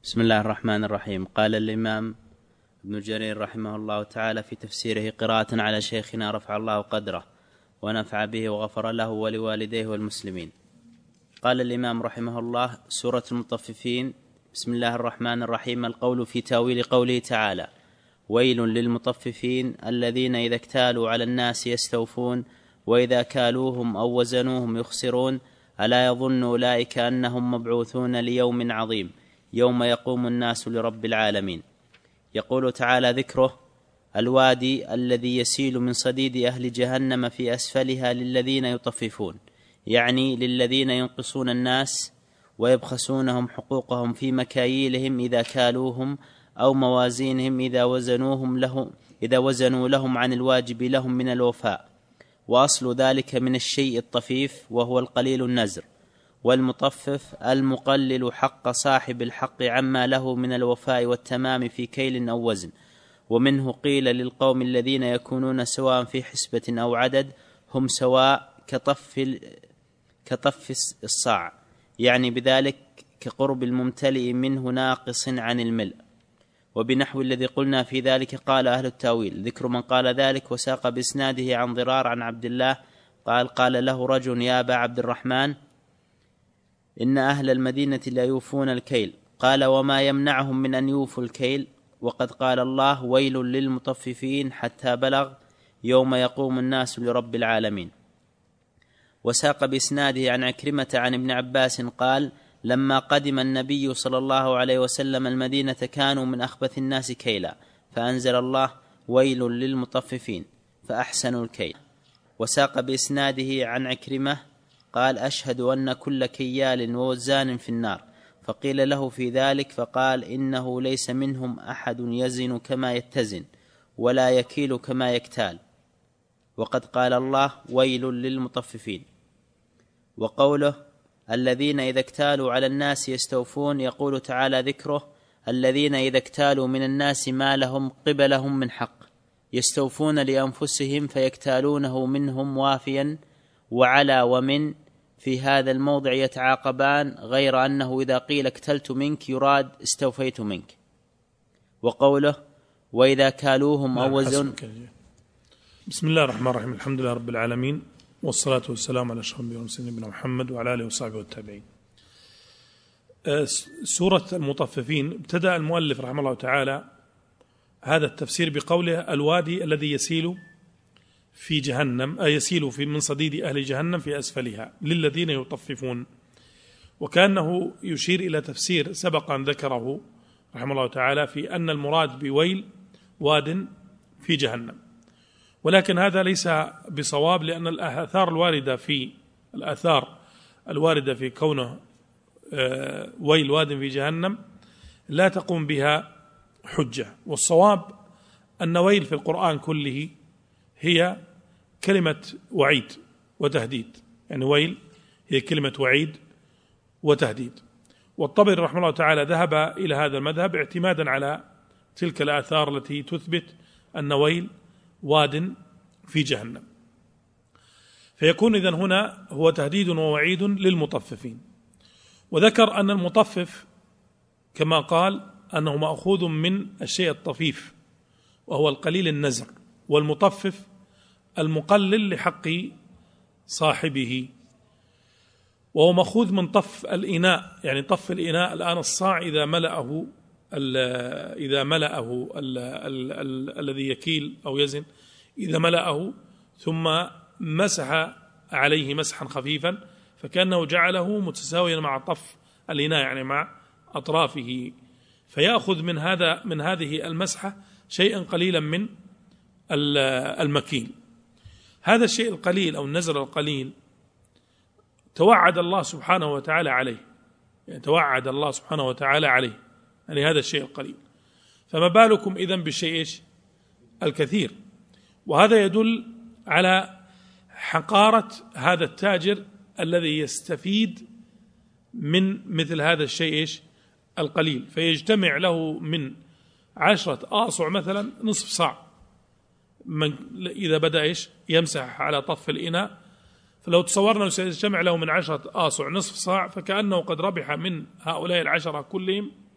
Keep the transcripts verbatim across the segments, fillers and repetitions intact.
بسم الله الرحمن الرحيم. قال الإمام ابن جرير رحمه الله تعالى في تفسيره قراءة على شيخنا رفع الله قدره ونفع به وغفر له ولوالديه والمسلمين. قال الإمام رحمه الله: سورة المطففين. بسم الله الرحمن الرحيم. القول في تاويل قوله تعالى: ويل للمطففين الذين إذا اكتالوا على الناس يستوفون وإذا كالوهم أو وزنوهم يخسرون ألا يظن أولئك أنهم مبعوثون ليوم عظيم يوم يقوم الناس لرب العالمين. يقول تعالى ذكره: الوادي الذي يسيل من صديد أهل جهنم في أسفلها للذين يطففون، يعني للذين ينقصون الناس ويبخسونهم حقوقهم في مكاييلهم إذا كالوهم أو موازينهم إذا وزنوهم له إذا وزنوا لهم عن الواجب لهم من الوفاء. وأصل ذلك من الشيء الطفيف وهو القليل النزر، والمطفف المقلل حق صاحب الحق عما له من الوفاء والتمام في كيل أو وزن. ومنه قيل للقوم الذين يكونون سواء في حسبة أو عدد هم سواء كطف كطف الصاع، يعني بذلك كقرب الممتلئ منه ناقص عن الملء. وبنحو الذي قلنا في ذلك قال أهل التاويل. ذكر من قال ذلك وساق بإسناده عن ضرار عن عبد الله قال: قال له رجل: يا أبا عبد الرحمن، إن أهل المدينة لا يوفون الكيل. قال: وما يمنعهم من أن يوفوا الكيل؟ وقد قال الله: ويل للمطففين، حتى بلغ يوم يقوم الناس لرب العالمين. وساق بإسناده عن عكرمة عن ابن عباس قال: لما قدم النبي صلى الله عليه وسلم المدينة كانوا من أخبث الناس كيلا، فأنزل الله: ويل للمطففين فأحسنوا الكيل. وساق بإسناده عن عكرمة قال: أشهد أن كل كيال ووزان في النار. فقيل له في ذلك فقال: إنه ليس منهم أحد يزن كما يتزن ولا يكيل كما يكتال. وقد قال الله: ويل للمطففين. وقوله: الذين إذا اكتالوا على الناس يستوفون، يقول تعالى ذكره: الذين إذا اكتالوا من الناس ما لهم قبلهم من حق يستوفون لأنفسهم فيكتالونه منهم وافيا. وعلى ومن في هذا الموضع يتعاقبان، غير أنه إذا قيل اكتلت منك يراد استوفيت منك. وقوله: وإذا كالوهم أو وزن. بسم الله الرحمن الرحيم. الحمد لله رب العالمين، والصلاة والسلام على أشرف المرسلين نبينا محمد وعلى آله وصحبه والتابعين. سورة المطففين ابتدأ المؤلف رحمه الله تعالى هذا التفسير بقوله: الوادي الذي يسيل في جهنم، أي يسيل في من صديد أهل جهنم في أسفلها للذين يطففون. وكأنه يشير إلى تفسير سبق أن ذكره رحمه الله تعالى في أن المراد بويل واد في جهنم، ولكن هذا ليس بصواب، لأن الآثار الواردة في الآثار الواردة في كونه ويل واد في جهنم لا تقوم بها حجة. والصواب أن ويل في القرآن كله هي كلمة وعيد وتهديد، يعني ويل هي كلمة وعيد وتهديد. والطبري رحمه الله تعالى ذهب إلى هذا المذهب اعتمادا على تلك الآثار التي تثبت أن ويل واد في جهنم، فيكون إذن هنا هو تهديد ووعيد للمطففين. وذكر أن المطفف كما قال أنه مأخوذ من الشيء الطفيف وهو القليل النزر، والمطفف المقلل لحق صاحبه، وهو مأخوذ من طف الإناء، يعني طف الإناء الآن الصاع إذا ملأه إذا ملأه الذي يكيل أو يزن إذا ملأه ثم مسح عليه مسحا خفيفا فكأنه جعله متساويا مع طف الإناء، يعني مع أطرافه، فيأخذ من هذا من هذه المسحة شيئا قليلا من المكيل. هذا الشيء القليل أو النزر القليل توعد الله سبحانه وتعالى عليه، يعني توعد الله سبحانه وتعالى عليه، يعني هذا الشيء القليل، فما بالكم إذن بالشيء الكثير. وهذا يدل على حقارة هذا التاجر الذي يستفيد من مثل هذا الشيء القليل، فيجتمع له من عشرة آصع مثلا نصف صاع، من إذا بدأ إيش يمسح على طف الإناء، فلو تصورنا سيجتمع له من عشرة آصع نصف صاع، فكأنه قد ربح من هؤلاء العشرة كلهم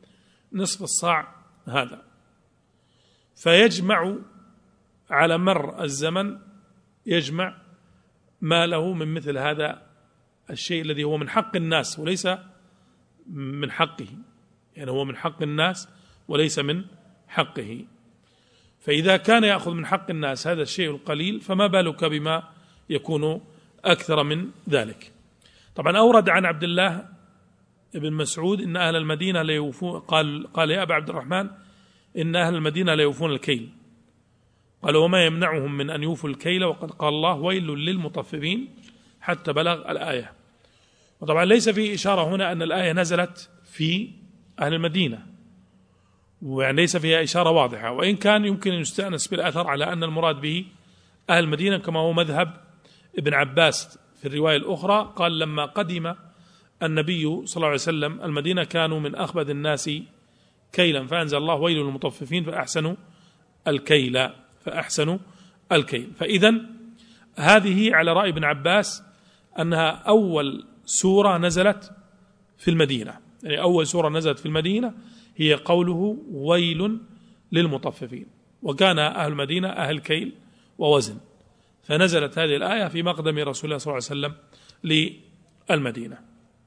نصف الصاع هذا، فيجمع على مر الزمن يجمع ما له من مثل هذا الشيء الذي هو من حق الناس وليس من حقه، يعني هو من حق الناس وليس من حقه. فإذا كان يأخذ من حق الناس هذا الشيء القليل فما بالك بما يكون أكثر من ذلك. طبعا أورد عن عبد الله بن مسعود إن أهل المدينة لا يوفون، قال قال يا أبا عبد الرحمن إن أهل المدينة لا يوفون الكيل، قال وما يمنعهم من أن يوفوا الكيل وقد قال الله ويل للمطففين حتى بلغ الآية. وطبعا ليس في إشارة هنا أن الآية نزلت في أهل المدينة، ويعني ليس فيها إشارة واضحة، وإن كان يمكن أن يستأنس بالأثر على أن المراد به أهل المدينة كما هو مذهب ابن عباس في الرواية الأخرى، قال لما قدم النبي صلى الله عليه وسلم المدينة كانوا من أخبث الناس كيلا فأنزل الله ويل للمطففين فأحسنوا الكيل فأحسنوا الكيل. فإذن هذه على رأي ابن عباس أنها أول سورة نزلت في المدينة، يعني أول سورة نزلت في المدينة هي قوله ويل للمطففين، وكان أهل المدينة أهل كيل ووزن، فنزلت هذه الآية في مقدم رسول الله صلى الله عليه وسلم للمدينة.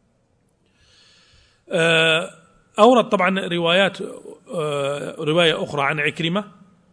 أورد طبعا روايات رواية أخرى عن عكرمة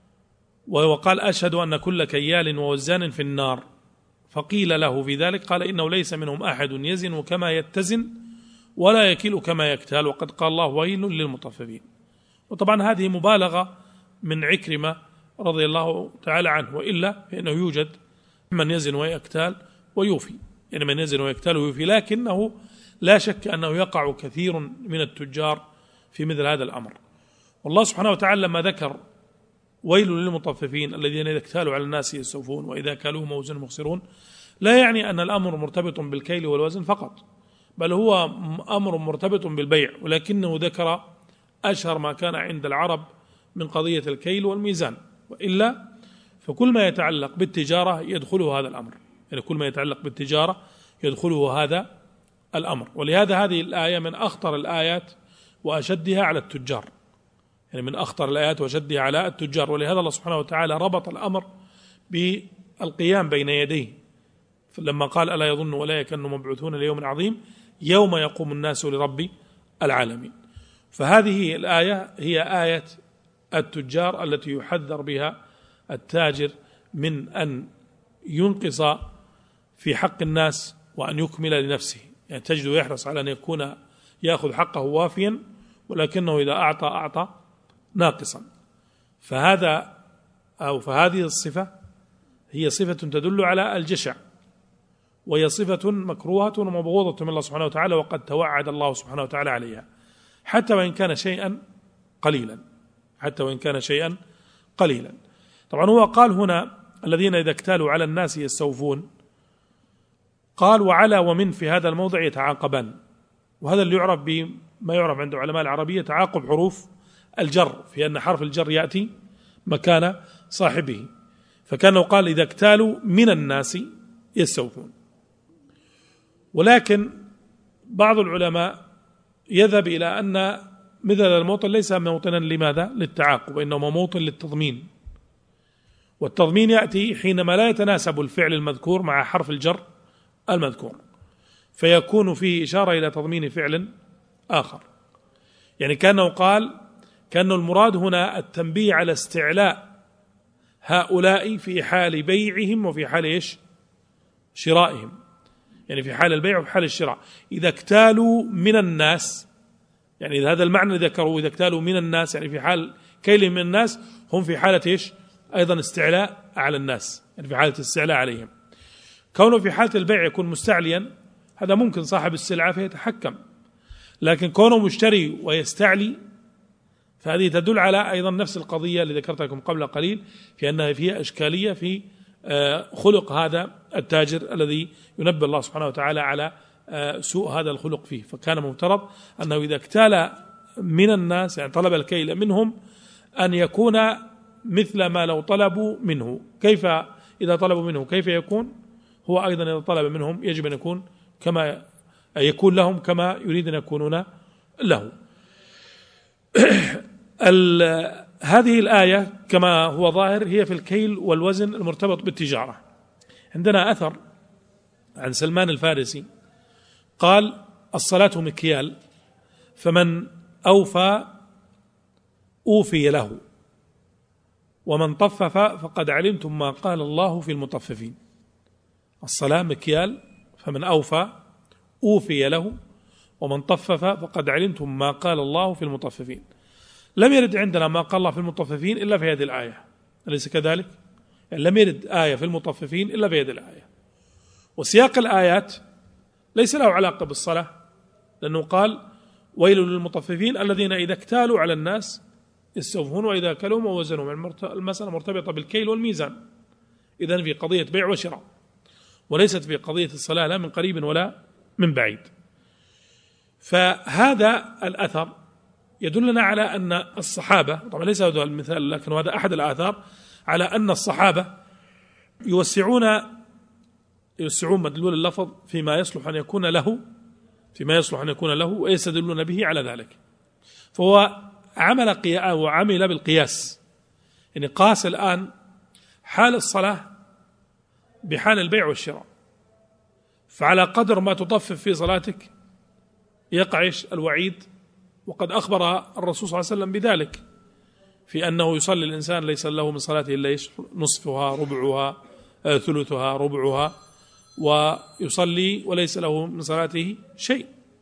وقال أشهد أن كل كيال ووزان في النار، فقيل له في ذلك قال إنه ليس منهم أحد يزن كما يتزن ولا يكيل كما يكتال وقد قال الله ويل للمطففين. وطبعا هذه مبالغة من عكرمة رضي الله تعالى عنه، وإلا فإنه يوجد من يزن ويكتال ويوفي، يعني من يزن ويكتال ويوفي، لكنه لا شك أنه يقع كثير من التجار في مثل هذا الأمر. والله سبحانه وتعالى لما ذكر ويل للمطففين الذين إذا اكتالوا على الناس يستوفون وإذا كالوهم وزنهم مخسرون، لا يعني أن الأمر مرتبط بالكيل والوزن فقط، بل هو أمر مرتبط بالبيع، ولكنه ذكر أشهر ما كان عند العرب من قضية الكيل والميزان، وإلا فكل ما يتعلق بالتجارة يدخله هذا الأمر، يعني كل ما يتعلق بالتجارة يدخله هذا الأمر. ولهذا هذه الآية من أخطر الآيات وأشدها على التجار، يعني من أخطر الآيات وأشدها على التجار. ولهذا الله سبحانه وتعالى ربط الأمر بالقيام بين يديه لما قال ألا يظن أولئك أنهم مبعوثون ليوم عظيم يوم يقوم الناس لرب العالمين. فهذه الآية هي آية التجار التي يحذر بها التاجر من أن ينقص في حق الناس وأن يكمل لنفسه، يعني تجده يحرص على أن يكون يأخذ حقه وافيا، ولكنه إذا أعطى أعطى ناقصا. فهذا أو فهذه الصفة هي صفة تدل على الجشع، وهي صفة مكروهة ومبغوضة من الله سبحانه وتعالى، وقد توعد الله سبحانه وتعالى عليها حتى وإن كان شيئا قليلا، حتى وإن كان شيئا قليلا. طبعا هو قال هنا الذين إذا اكتالوا على الناس يستوفون، قال وعلى ومن في هذا الموضع يتعاقبان، وهذا اللي يعرف بما يعرف عند علماء العربية تعاقب حروف الجر، في أن حرف الجر يأتي مكان صاحبه، فكانه قال إذا اكتالوا من الناس يستوفون. ولكن بعض العلماء يذهب إلى أن مثل الموطن ليس موطنا لماذا؟ للتعاقب، وإنما موطن للتضمين، والتضمين يأتي حينما لا يتناسب الفعل المذكور مع حرف الجر المذكور، فيكون فيه إشارة إلى تضمين فعل آخر. يعني كأنه قال كأن المراد هنا التنبيه على استعلاء هؤلاء في حال بيعهم وفي حال إيش؟ شرائهم، يعني في حال البيع وفي حال الشراء. إذا اكتالوا من الناس، يعني إذا هذا المعنى ذكروا إذا اكتالوا من الناس، يعني في حال كيلهم من الناس، هم في حالة إيش؟ أيضا استعلاء على الناس، يعني في حالة استعلاء عليهم. كونه في حالة البيع يكون مستعليا هذا ممكن صاحب السلعة فيتحكم، لكن كونه مشتري ويستعلي فهذه تدل على أيضا نفس القضية اللي ذكرتها لكم قبل قليل، في أنها فيها إشكالية في خلق هذا التاجر الذي ينبه الله سبحانه وتعالى على سوء هذا الخلق فيه. فكان مفترض أنه إذا اكتال من الناس، يعني طلب الكيل منهم، أن يكون مثل ما لو طلبوا منه. كيف إذا طلبوا منه كيف يكون؟ هو أيضا إذا طلب منهم يجب أن يكون كما يكون لهم كما يريد أن يكونون له. هذه الآية كما هو ظاهر هي في الكيل والوزن المرتبط بالتجارة. عندنا أثر عن سلمان الفارسي قال: الصلاة مكيال، فمن أوفى أوفي له، ومن طفف فقد علمتم ما قال الله في المطففين. الصلاة مكيال، فمن أوفى أوفي له، ومن طفف فقد علمتم ما قال الله في المطففين. لم يرد عندنا ما قال الله في المطففين إلا في هذه الآية، أليس كذلك؟ يعني لم يرد آية في المطففين إلا في هذه الآية. وسياق الآيات ليس له علاقة بالصلاة، لأنه قال: ويل للمطففين الذين إذا اكتالوا على الناس يستوفون وإذا كلوا ووزنوا. المسألة مرتبطة بالكيل والميزان، إذن في قضية بيع وشراء، وليست في قضية الصلاة لا من قريب ولا من بعيد. فهذا الأثر يدلنا على أن الصحابة، طبعا ليس هذا المثال لكن هذا أحد الآثار، على أن الصحابة يوسعون يوسعون مدلول اللفظ فيما يصلح أن يكون له فيما يصلح أن يكون له ويستدلون به على ذلك. فهو عمل قيا وعمل بالقياس، يعني قاس الآن حال الصلاة بحال البيع والشراء، فعلى قدر ما تطفف في صلاتك يقع الوعيد، وقد أخبر الرسول صلى الله عليه وسلم بذلك، في أنه يصلي الإنسان ليس له من صلاته إلا نصفها ربعها ثلثها ربعها، ويصلي وليس له من صلاته شيء.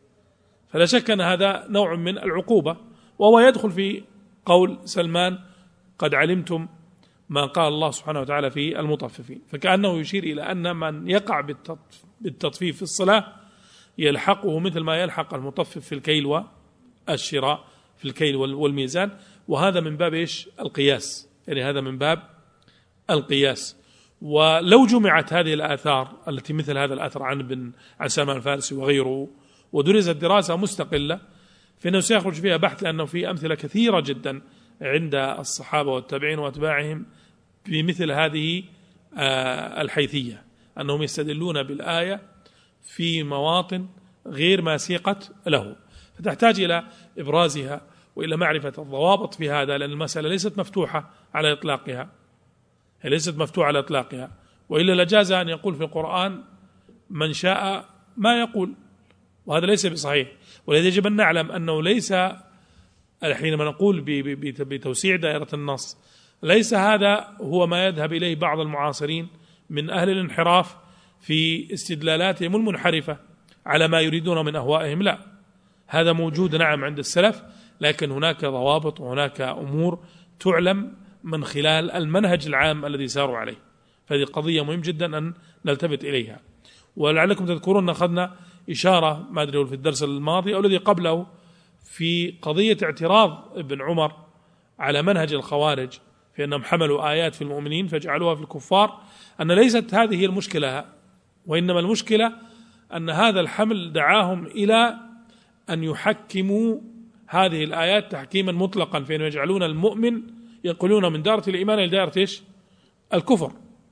فلا شك أن هذا نوع من العقوبة، وهو يدخل في قول سلمان: قد علمتم ما قال الله سبحانه وتعالى في المطففين. فكأنه يشير إلى أن من يقع بالتطفيف في الصلاة يلحقه مثل ما يلحق المطفف في الكيل والشراء، في الكيل والميزان. وهذا من باب إيش؟ القياس، يعني هذا من باب القياس. ولو جمعت هذه الآثار التي مثل هذا الأثر عن ابن عن سلمان الفارسي وغيره ودرست دراسة مستقلة، فإنه سيخرج فيها بحث، لأنه في أمثلة كثيرة جدا عند الصحابة والتابعين وأتباعهم بمثل هذه الحيثية، أنهم يستدلون بالآية في مواطن غير ما سيقت له، فتحتاج إلى إبرازها وإلى معرفة الضوابط في هذا، لأن المسألة ليست مفتوحة على إطلاقها، هي ليست مفتوحة على إطلاقها، وإلا لجاز أن يقول في القرآن من شاء ما يقول، وهذا ليس بصحيح. ولذا يجب أن نعلم أنه ليس حينما نقول بتوسيع دائرة النص، ليس هذا هو ما يذهب إليه بعض المعاصرين من أهل الانحراف في استدلالاتهم المنحرفة على ما يريدون من أهوائهم. لا، هذا موجود نعم عند السلف، لكن هناك ضوابط وهناك أمور تعلم من خلال المنهج العام الذي ساروا عليه. فهذه قضية مهم جدا أن نلتفت إليها. ولعلكم تذكرون أخذنا إشارة ما أدري في الدرس الماضي أو الذي قبله في قضية اعتراض ابن عمر على منهج الخوارج في أنهم حملوا آيات في المؤمنين فجعلوها في الكفار، أن ليست هذه المشكلة، وإنما المشكلة أن هذا الحمل دعاهم إلى أن يحكموا هذه الآيات تحكيما مطلقا، فإن يجعلون المؤمن يقولون من دائرة الإيمان إلى دائرة إيش؟ الكفر.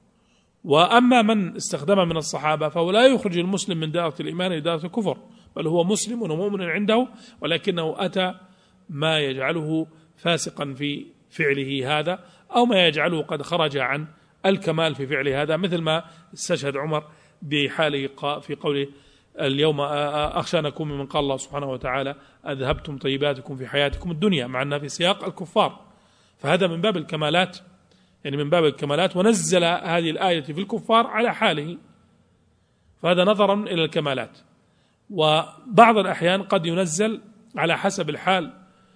وأما من استخدم من الصحابة فهو لا يخرج المسلم من دائرة الإيمان إلى دائرة الكفر، بل هو مسلم ومؤمن عنده، ولكنه أتى ما يجعله فاسقا في فعله هذا، أو ما يجعله قد خرج عن الكمال في فعله هذا، مثل ما استشهد عمر بحاله في قوله اليوم أخشى أن أكون ممن قال الله سبحانه وتعالى أذهبتم طيباتكم في حياتكم الدنيا، مع أنها في سياق الكفار. فهذا من باب الكمالات، يعني من باب الكمالات، ونزل هذه الآية في الكفار على حاله، فهذا نظرا إلى الكمالات. وبعض الأحيان قد ينزل على حسب الحال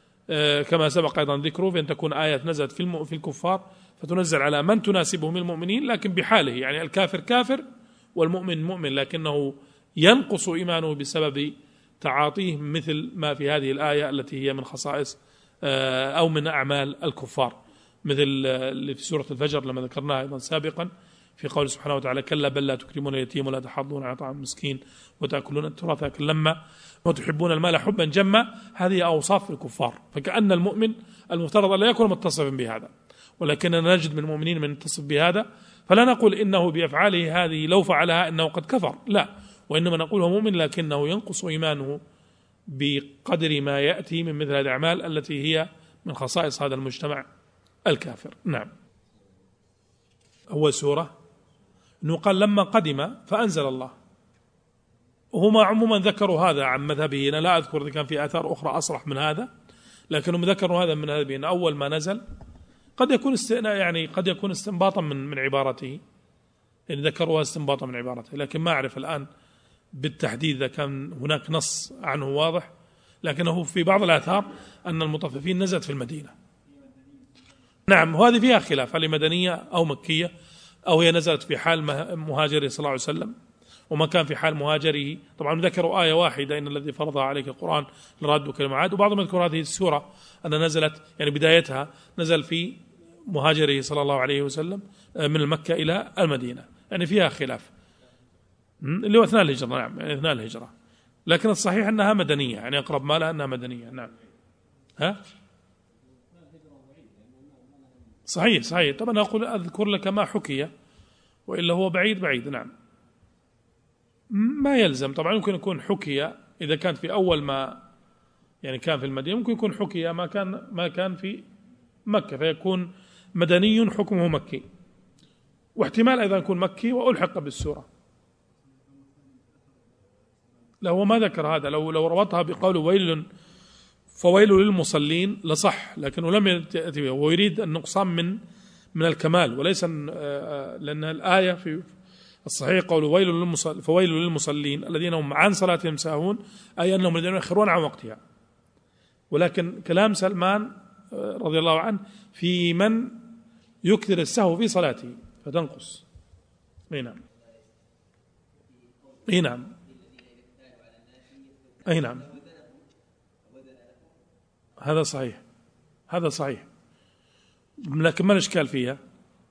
كما سبق أيضا ذكره، فإن تكون آية نزلت في في الكفار فتنزل على من تناسبه من المؤمنين لكن بحاله، يعني الكافر كافر والمؤمن مؤمن، لكنه ينقص إيمانه بسبب تعاطيه مثل ما في هذه الآية التي هي من خصائص أو من أعمال الكفار، مثل اللي في سورة الفجر لما ذكرناها أيضا سابقا في قول سبحانه وتعالى كلا بل لا تكرمون اليتيم ولا تحضون على طعام المسكين وتأكلون التراث أكلا لما وتحبون المال حبا جما. هذه أوصاف الكفار، فكأن المؤمن المفترض أن لا يكون متصفا بهذا، ولكننا نجد من المؤمنين من يتصف بهذا، فلا نقول إنه بأفعاله هذه لو فعلها إنه قد كفر، لا، وإنما نقول هو مؤمن لكنه ينقص إيمانه بقدر ما يأتي من مثل هذه الأعمال التي هي من خصائص هذا المجتمع الكافر. نعم. أول سورة أنه قال لما قدم فأنزل الله، وهما عموما ذكروا هذا عن مذهبه. أنا لا أذكر إذا كان في آثار أخرى أصرح من هذا، لكنهم ذكروا هذا من مذهبه أول ما نزل. قد يكون استئناء يعني قد يكون استنباطا من من عبارته، يعني ذكروها استنباطا من عبارته، لكن ما أعرف الآن بالتحديد إذا كان هناك نص عنه واضح. لكنه في بعض الآثار أن المطففين نزلت في المدينة. نعم، وهذه فيها خلاف هل مدنية أو مكية، أو هي نزلت في حال مهاجره صلى الله عليه وسلم، وما كان في حال مهاجره. طبعا ذكروا آية واحدة إن الذي فرضها عليك القرآن لرادك كما عاد، وبعضهم يذكر هذه السورة أن نزلت يعني بدايتها نزل في مهاجره صلى الله عليه وسلم من مكة إلى المدينة، يعني فيها خلاف اللي هو أثناء الهجرة. نعم، يعني أثناء الهجرة، لكن الصحيح أنها مدنية، يعني أقرب ما لها أنها مدنية. نعم. ها صحيح صحيح. طبعا أقول أذكر لك ما حكي، وإلا هو بعيد بعيد. نعم، ما يلزم. طبعا ممكن يكون حكي إذا كان في أول ما يعني كان في المدينة، ممكن يكون حكي ما كان ما كان في مكة، فيكون مدني حكمه مكي، واحتمال أيضا يكون مكي وألحق بالسورة. لا، هو ما ذكر هذا. لو لو ربطها بقول ويل فويل للمصلين لصح، لكنه لم يأتي به، ويريد النقصان من من الكمال وليس، لأن الآية في الصحيح قول ويل للمصلين فويل للمصلين الذين هم عن صلاتهم ساهون، أي أنهم الذين يؤخرون عن وقتها. ولكن كلام سلمان رضي الله عنه في من يكثر السهو في صلاته فتنقص. أي نعم أي نعم أي نعم هذا صحيح، هذا صحيح، لكن ما الإشكال فيها؟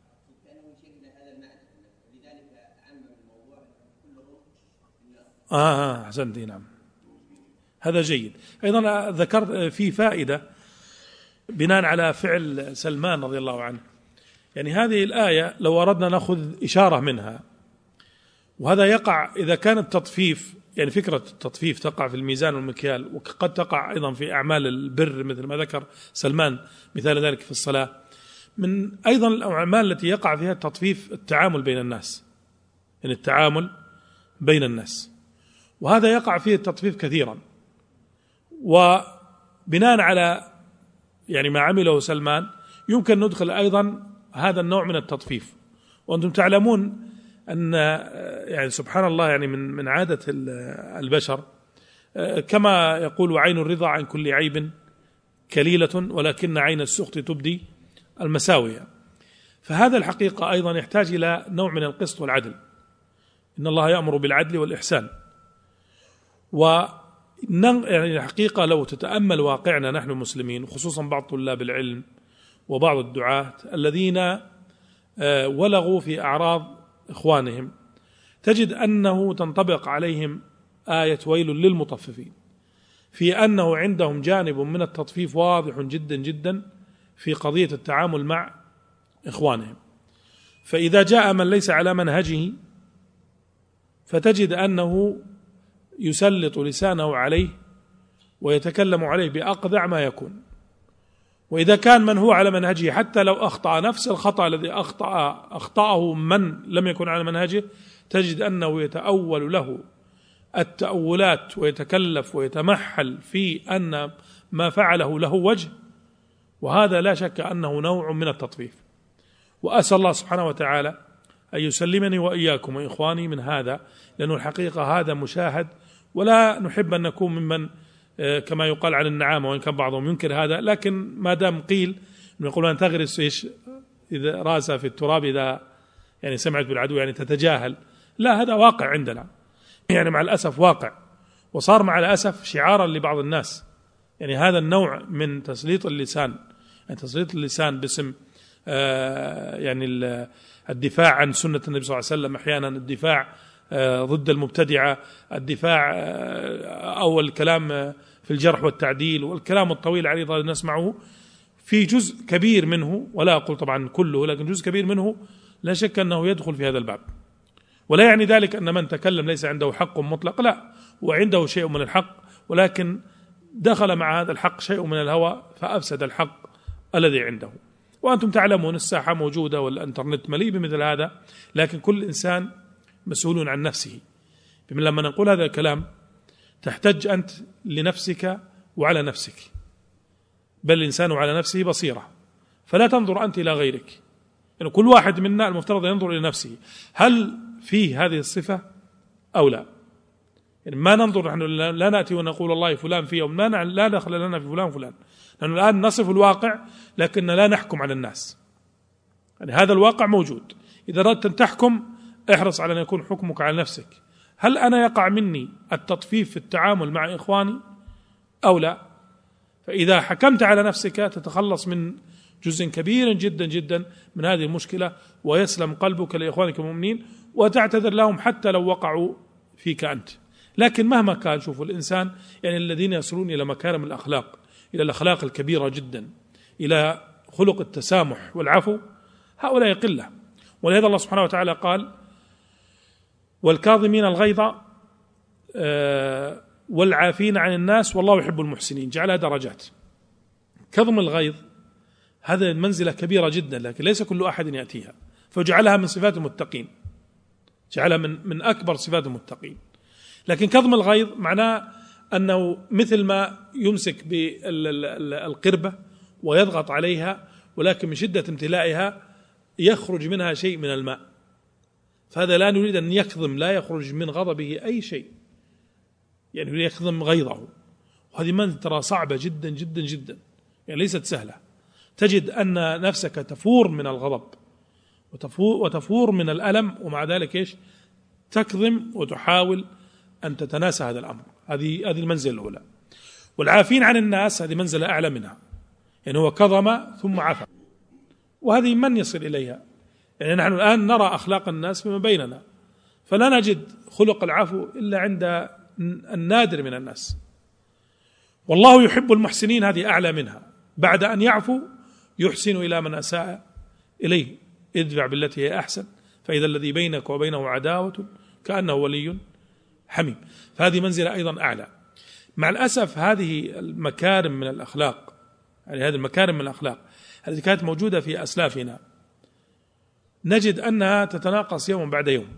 آه أحسنتي. نعم، هذا جيد. أيضا ذكرت في فائدة بناء على فعل سلمان رضي الله عنه، يعني هذه الآية لو أردنا نأخذ إشارة منها، وهذا يقع إذا كان التطفيف، يعني فكرة التطفيف تقع في الميزان والمكيال، وقد تقع أيضا في أعمال البر مثل ما ذكر سلمان مثال ذلك في الصلاة. من أيضا الأعمال التي يقع فيها التطفيف التعامل بين الناس، يعني التعامل بين الناس، وهذا يقع فيه التطفيف كثيرا. وبناء على يعني ما عمله سلمان يمكن ندخل أيضا هذا النوع من التطفيف. وأنتم تعلمون أن يعني سبحان الله يعني من من عادة البشر كما يقول عين الرضا عن كل عيب كليلة، ولكن عين السخط تبدي المساوية. فهذا الحقيقة أيضا يحتاج إلى نوع من القسط والعدل. إن الله يأمر بالعدل والإحسان. يعني الحقيقة لو تتأمل واقعنا نحن المسلمين، وخصوصا بعض طلاب العلم وبعض الدعاة الذين ولغوا في أعراض إخوانهم، تجد أنه تنطبق عليهم آية ويل للمطففين، في أنه عندهم جانب من التطفيف واضح جدا جدا في قضية التعامل مع إخوانهم. فإذا جاء من ليس على منهجه فتجد أنه يسلط لسانه عليه ويتكلم عليه بأقذع ما يكون. وإذا كان من هو على منهجه حتى لو أخطأ نفس الخطأ الذي أخطأ أخطأه من لم يكن على منهجه، تجد أنه يتأول له التأولات ويتكلف ويتمحل في أن ما فعله له وجه، وهذا لا شك أنه نوع من التطفيف. وأسأل الله سبحانه وتعالى أن يسلمني وإياكم وإخواني من هذا، لأنه الحقيقة هذا مشاهد، ولا نحب أن نكون ممن كما يقال عن النعامة، وإن كان بعضهم ينكر هذا، لكن ما دام قيل يقول أن تغرس إيش إذا راسها في التراب إذا يعني سمعت بالعدو، يعني تتجاهل. لا، هذا واقع عندنا، يعني مع الأسف واقع، وصار مع الأسف شعارا لبعض الناس. يعني هذا النوع من تسليط اللسان، يعني تسليط اللسان باسم آه يعني الدفاع عن سنة النبي صلى الله عليه وسلم، أحيانا الدفاع آه ضد المبتدعة، الدفاع آه أو الكلام آه في الجرح والتعديل، والكلام الطويل العريض الذي نسمعه، في جزء كبير منه، ولا أقول طبعا كله، لكن جزء كبير منه لا شك أنه يدخل في هذا الباب. ولا يعني ذلك أن من تكلم ليس عنده حق مطلق، لا، وعنده شيء من الحق، ولكن دخل مع هذا الحق شيء من الهوى فأفسد الحق الذي عنده. وأنتم تعلمون الساحة موجودة والإنترنت مليء بمثل هذا، لكن كل إنسان مسؤول عن نفسه. لما نقول هذا الكلام تحتج أنت لنفسك وعلى نفسك، بل الإنسان على نفسه بصيرة، فلا تنظر أنت إلى غيرك. يعني كل واحد منا المفترض ينظر إلى نفسه، هل فيه هذه الصفة أو لا؟ يعني ما ننظر، نحن لا نأتي ونقول الله فلان فيه، وما لا دخل لنا في فلان فلان، نحن الآن نصف الواقع لكن لا نحكم على الناس. يعني هذا الواقع موجود، إذا أردت أن تحكم احرص على أن يكون حكمك على نفسك. هل أنا يقع مني التطفيف في التعامل مع إخواني أو لا؟ فإذا حكمت على نفسك تتخلص من جزء كبير جدا جدا من هذه المشكلة، ويسلم قلبك لإخوانك المؤمنين، وتعتذر لهم حتى لو وقعوا فيك أنت. لكن مهما كان، شوفوا الإنسان يعني الذين يصلون إلى مكارم الأخلاق، إلى الأخلاق الكبيرة جدا، إلى خلق التسامح والعفو، هؤلاء قلة. ولهذا الله سبحانه وتعالى قال: والكاظمين الغيظ والعافين عن الناس والله يحب المحسنين، جعلها درجات. كظم الغيظ هذا منزلة كبيرة جدا، لكن ليس كل أحد يأتيها، فجعلها من صفات المتقين، جعلها من من أكبر صفات المتقين. لكن كظم الغيظ معناه أنه مثل ما يمسك بالقربة ويضغط عليها، ولكن من شدة امتلائها يخرج منها شيء من الماء، فهذا لا نريد أن يكظم، لا يخرج من غضبه أي شيء، يعني يكظم غيظه. وهذه من ترى صعبة جدا جدا جدا، يعني ليست سهلة. تجد أن نفسك تفور من الغضب وتفور, وتفور من الألم، ومع ذلك إيش؟ تكظم وتحاول أن تتناسى هذا الأمر. هذه هذه المنزلة الأولى. والعافين عن الناس هذه منزلة أعلى منها، يعني هو كظم ثم عفى، وهذه من يصل إليها؟ يعني نحن الآن نرى أخلاق الناس فيما بيننا، فلا نجد خلق العفو إلا عند النادر من الناس. والله يحب المحسنين هذه أعلى منها، بعد أن يعفو يحسن إلى من أساء إليه، ادفع بالتي هي أحسن فإذا الذي بينك وبينه عداوة كأنه ولي حميم. فهذه منزلة أيضا أعلى. مع الأسف هذه المكارم من الأخلاق، يعني هذه المكارم من الأخلاق التي كانت موجودة في أسلافنا، نجد أنها تتناقص يوم بعد يوم.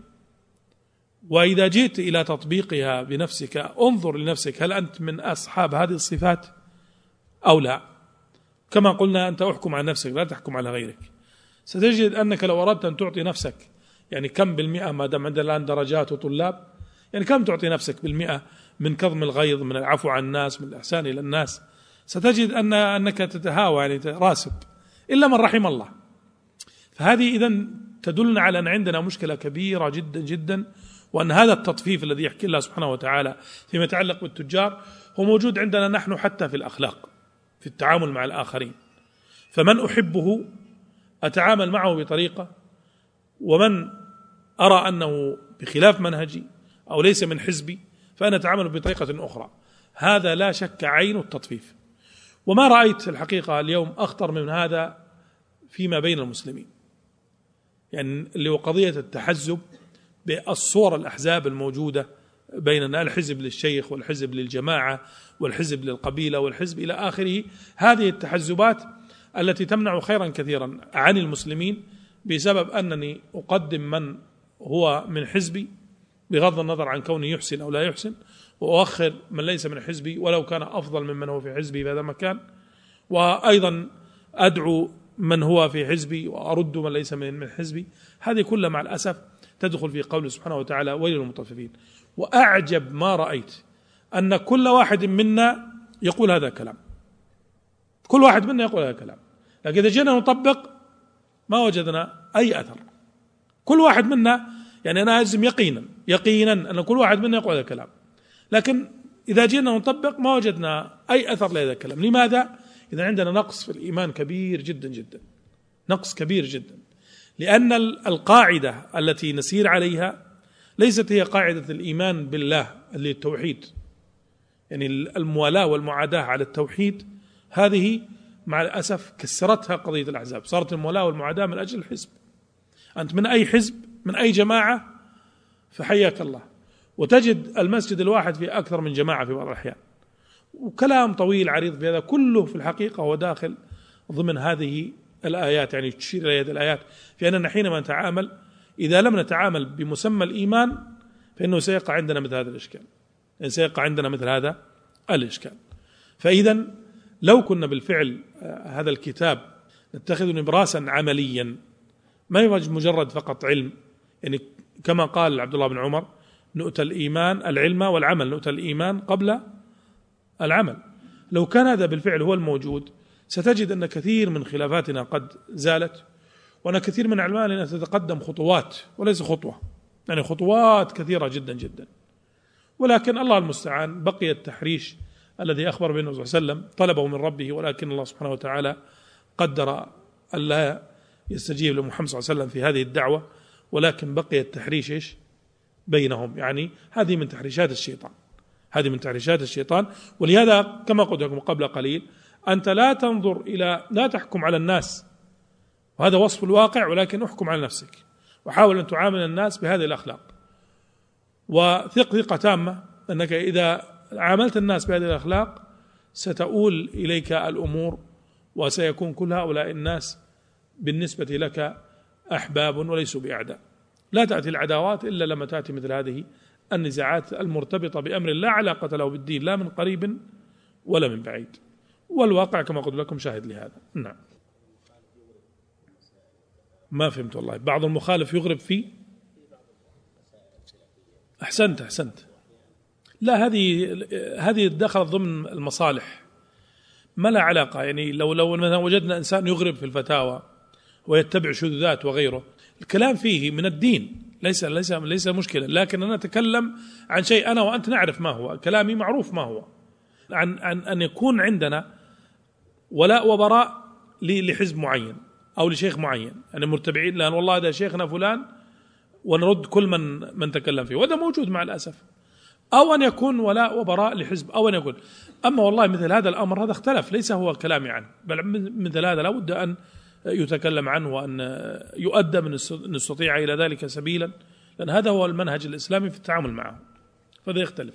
وإذا جئت إلى تطبيقها بنفسك انظر لنفسك، هل أنت من أصحاب هذه الصفات أو لا؟ كما قلنا أنت أحكم على نفسك لا تحكم على غيرك. ستجد أنك لو أردت أن تعطي نفسك يعني كم بالمئة، ما دام عندنا الآن درجات وطلاب، يعني كم تعطي نفسك بالمئة من كظم الغيظ، من العفو عن الناس، من الإحسان إلى الناس؟ ستجد أن أنك تتهاوى، يعني راسب، إلا من رحم الله. فهذه إذن تدلنا على أن عندنا مشكلة كبيرة جدا جدا، وأن هذا التطفيف الذي يحكي الله سبحانه وتعالى فيما يتعلق بالتجار هو موجود عندنا نحن حتى في الأخلاق، في التعامل مع الآخرين. فمن أحبه أتعامل معه بطريقة، ومن أرى أنه بخلاف منهجي أو ليس من حزبي فأنا أتعامل بطريقة أخرى. هذا لا شك عين التطفيف. وما رأيت الحقيقة اليوم أخطر من هذا فيما بين المسلمين، يعني اللي هو قضية التحزب بالصور الأحزاب الموجودة بيننا، الحزب للشيخ والحزب للجماعة والحزب للقبيلة والحزب إلى آخره. هذه التحزبات التي تمنع خيرا كثيرا عن المسلمين، بسبب أنني أقدم من هو من حزبي بغض النظر عن كونه يحسن أو لا يحسن، وأؤخر من ليس من حزبي ولو كان أفضل ممن هو في حزبي في هذا المكان، وأيضا أدعو من هو في حزبي وأرد من ليس من حزبي. هذه كلها مع الأسف تدخل في قوله سبحانه وتعالى ويل للمطففين. وأعجب ما رأيت أن كل واحد منا يقول هذا الكلام، كل واحد منا يقول هذا الكلام، لكن إذا جينا نطبق ما وجدنا أي أثر. كل واحد منا، يعني أنا أجزم يقينا يقينا أن كل واحد منا يقول هذا الكلام، لكن إذا جينا نطبق ما وجدنا أي أثر لهذا الكلام. لماذا؟ إذا عندنا نقص في الإيمان كبير جدا جدا، نقص كبير جدا، لأن القاعدة التي نسير عليها ليست هي قاعدة الإيمان بالله اللي التوحيد، يعني الموالاة والمعاداة على التوحيد. هذه مع الأسف كسرتها قضية الأحزاب، صارت الموالاة والمعاداة من أجل الحزب. أنت من أي حزب، من أي جماعة، فحياك الله. وتجد المسجد الواحد في أكثر من جماعة في بعض الأحيان، وكلام طويل عريض في هذا كله في الحقيقة هو داخل ضمن هذه الآيات، يعني تشير إلى هذه الآيات في أننا حينما نتعامل إذا لم نتعامل بمسمى الإيمان فإنه سيقع عندنا مثل هذا الإشكال، يعني سيقع عندنا مثل هذا الإشكال. فإذا لو كنا بالفعل هذا الكتاب نتخذ نبراسا عمليا ما يوجد مجرد فقط علم، يعني كما قال عبد الله بن عمر نؤتى الإيمان العلم والعمل، نؤتى الإيمان قبل العمل. لو كان هذا بالفعل هو الموجود ستجد أن كثير من خلافاتنا قد زالت، وأن كثير من علمائنا تتقدم خطوات وليس خطوة، يعني خطوات كثيرة جدا جدا. ولكن الله المستعان بقي التحريش الذي أخبر به النبي صلى الله عليه وسلم طلبه من ربه، ولكن الله سبحانه وتعالى قدر ألا يستجيب لمحمد صلى الله عليه وسلم في هذه الدعوة، ولكن بقي التحريش إيش بينهم. يعني هذه من تحريشات الشيطان، هذه من تحريشات الشيطان. ولهذا كما قلت لكم قبل قليل أنت لا تنظر إلى لا تحكم على الناس، وهذا وصف الواقع، ولكن احكم على نفسك وحاول أن تعامل الناس بهذه الأخلاق، وثق ثقة تامة أنك إذا عاملت الناس بهذه الأخلاق ستؤول إليك الأمور، وسيكون كل هؤلاء الناس بالنسبة لك أحباب وليسوا بأعداء. لا تأتي العداوات إلا لما تأتي مثل هذه النزاعات المرتبطة بأمر لا علاقة له بالدين لا من قريب ولا من بعيد، والواقع كما قلت لكم شاهد لهذا. نعم. ما فهمت والله. بعض المخالف يغرب فيه. أحسنت أحسنت. لا، هذه هذه دخلت ضمن المصالح، ما لا علاقة. يعني لو لو مثلا وجدنا إنسان يغرب في الفتاوى ويتبع شذوذات وغيره، الكلام فيه من الدين ليس ليس ليس مشكلة، لكن أنا أتكلم عن شيء أنا وأنت نعرف ما هو، كلامي معروف ما هو، عن عن أن يكون عندنا ولاء وبراء لحزب معين أو لشيخ معين، يعني مرتبعين لأن والله هذا شيخنا فلان ونرد كل من من تكلم فيه، وهذا موجود مع الأسف. أو أن يكون ولاء وبراء لحزب، أو أن يكون أما والله مثل هذا الأمر هذا اختلف، ليس هو كلامي عنه، بل مثل هذا لا بد أن يتكلم عنه وأن يؤدى من نستطيع إلى ذلك سبيلا، لأن هذا هو المنهج الإسلامي في التعامل معه، فهذا يختلف.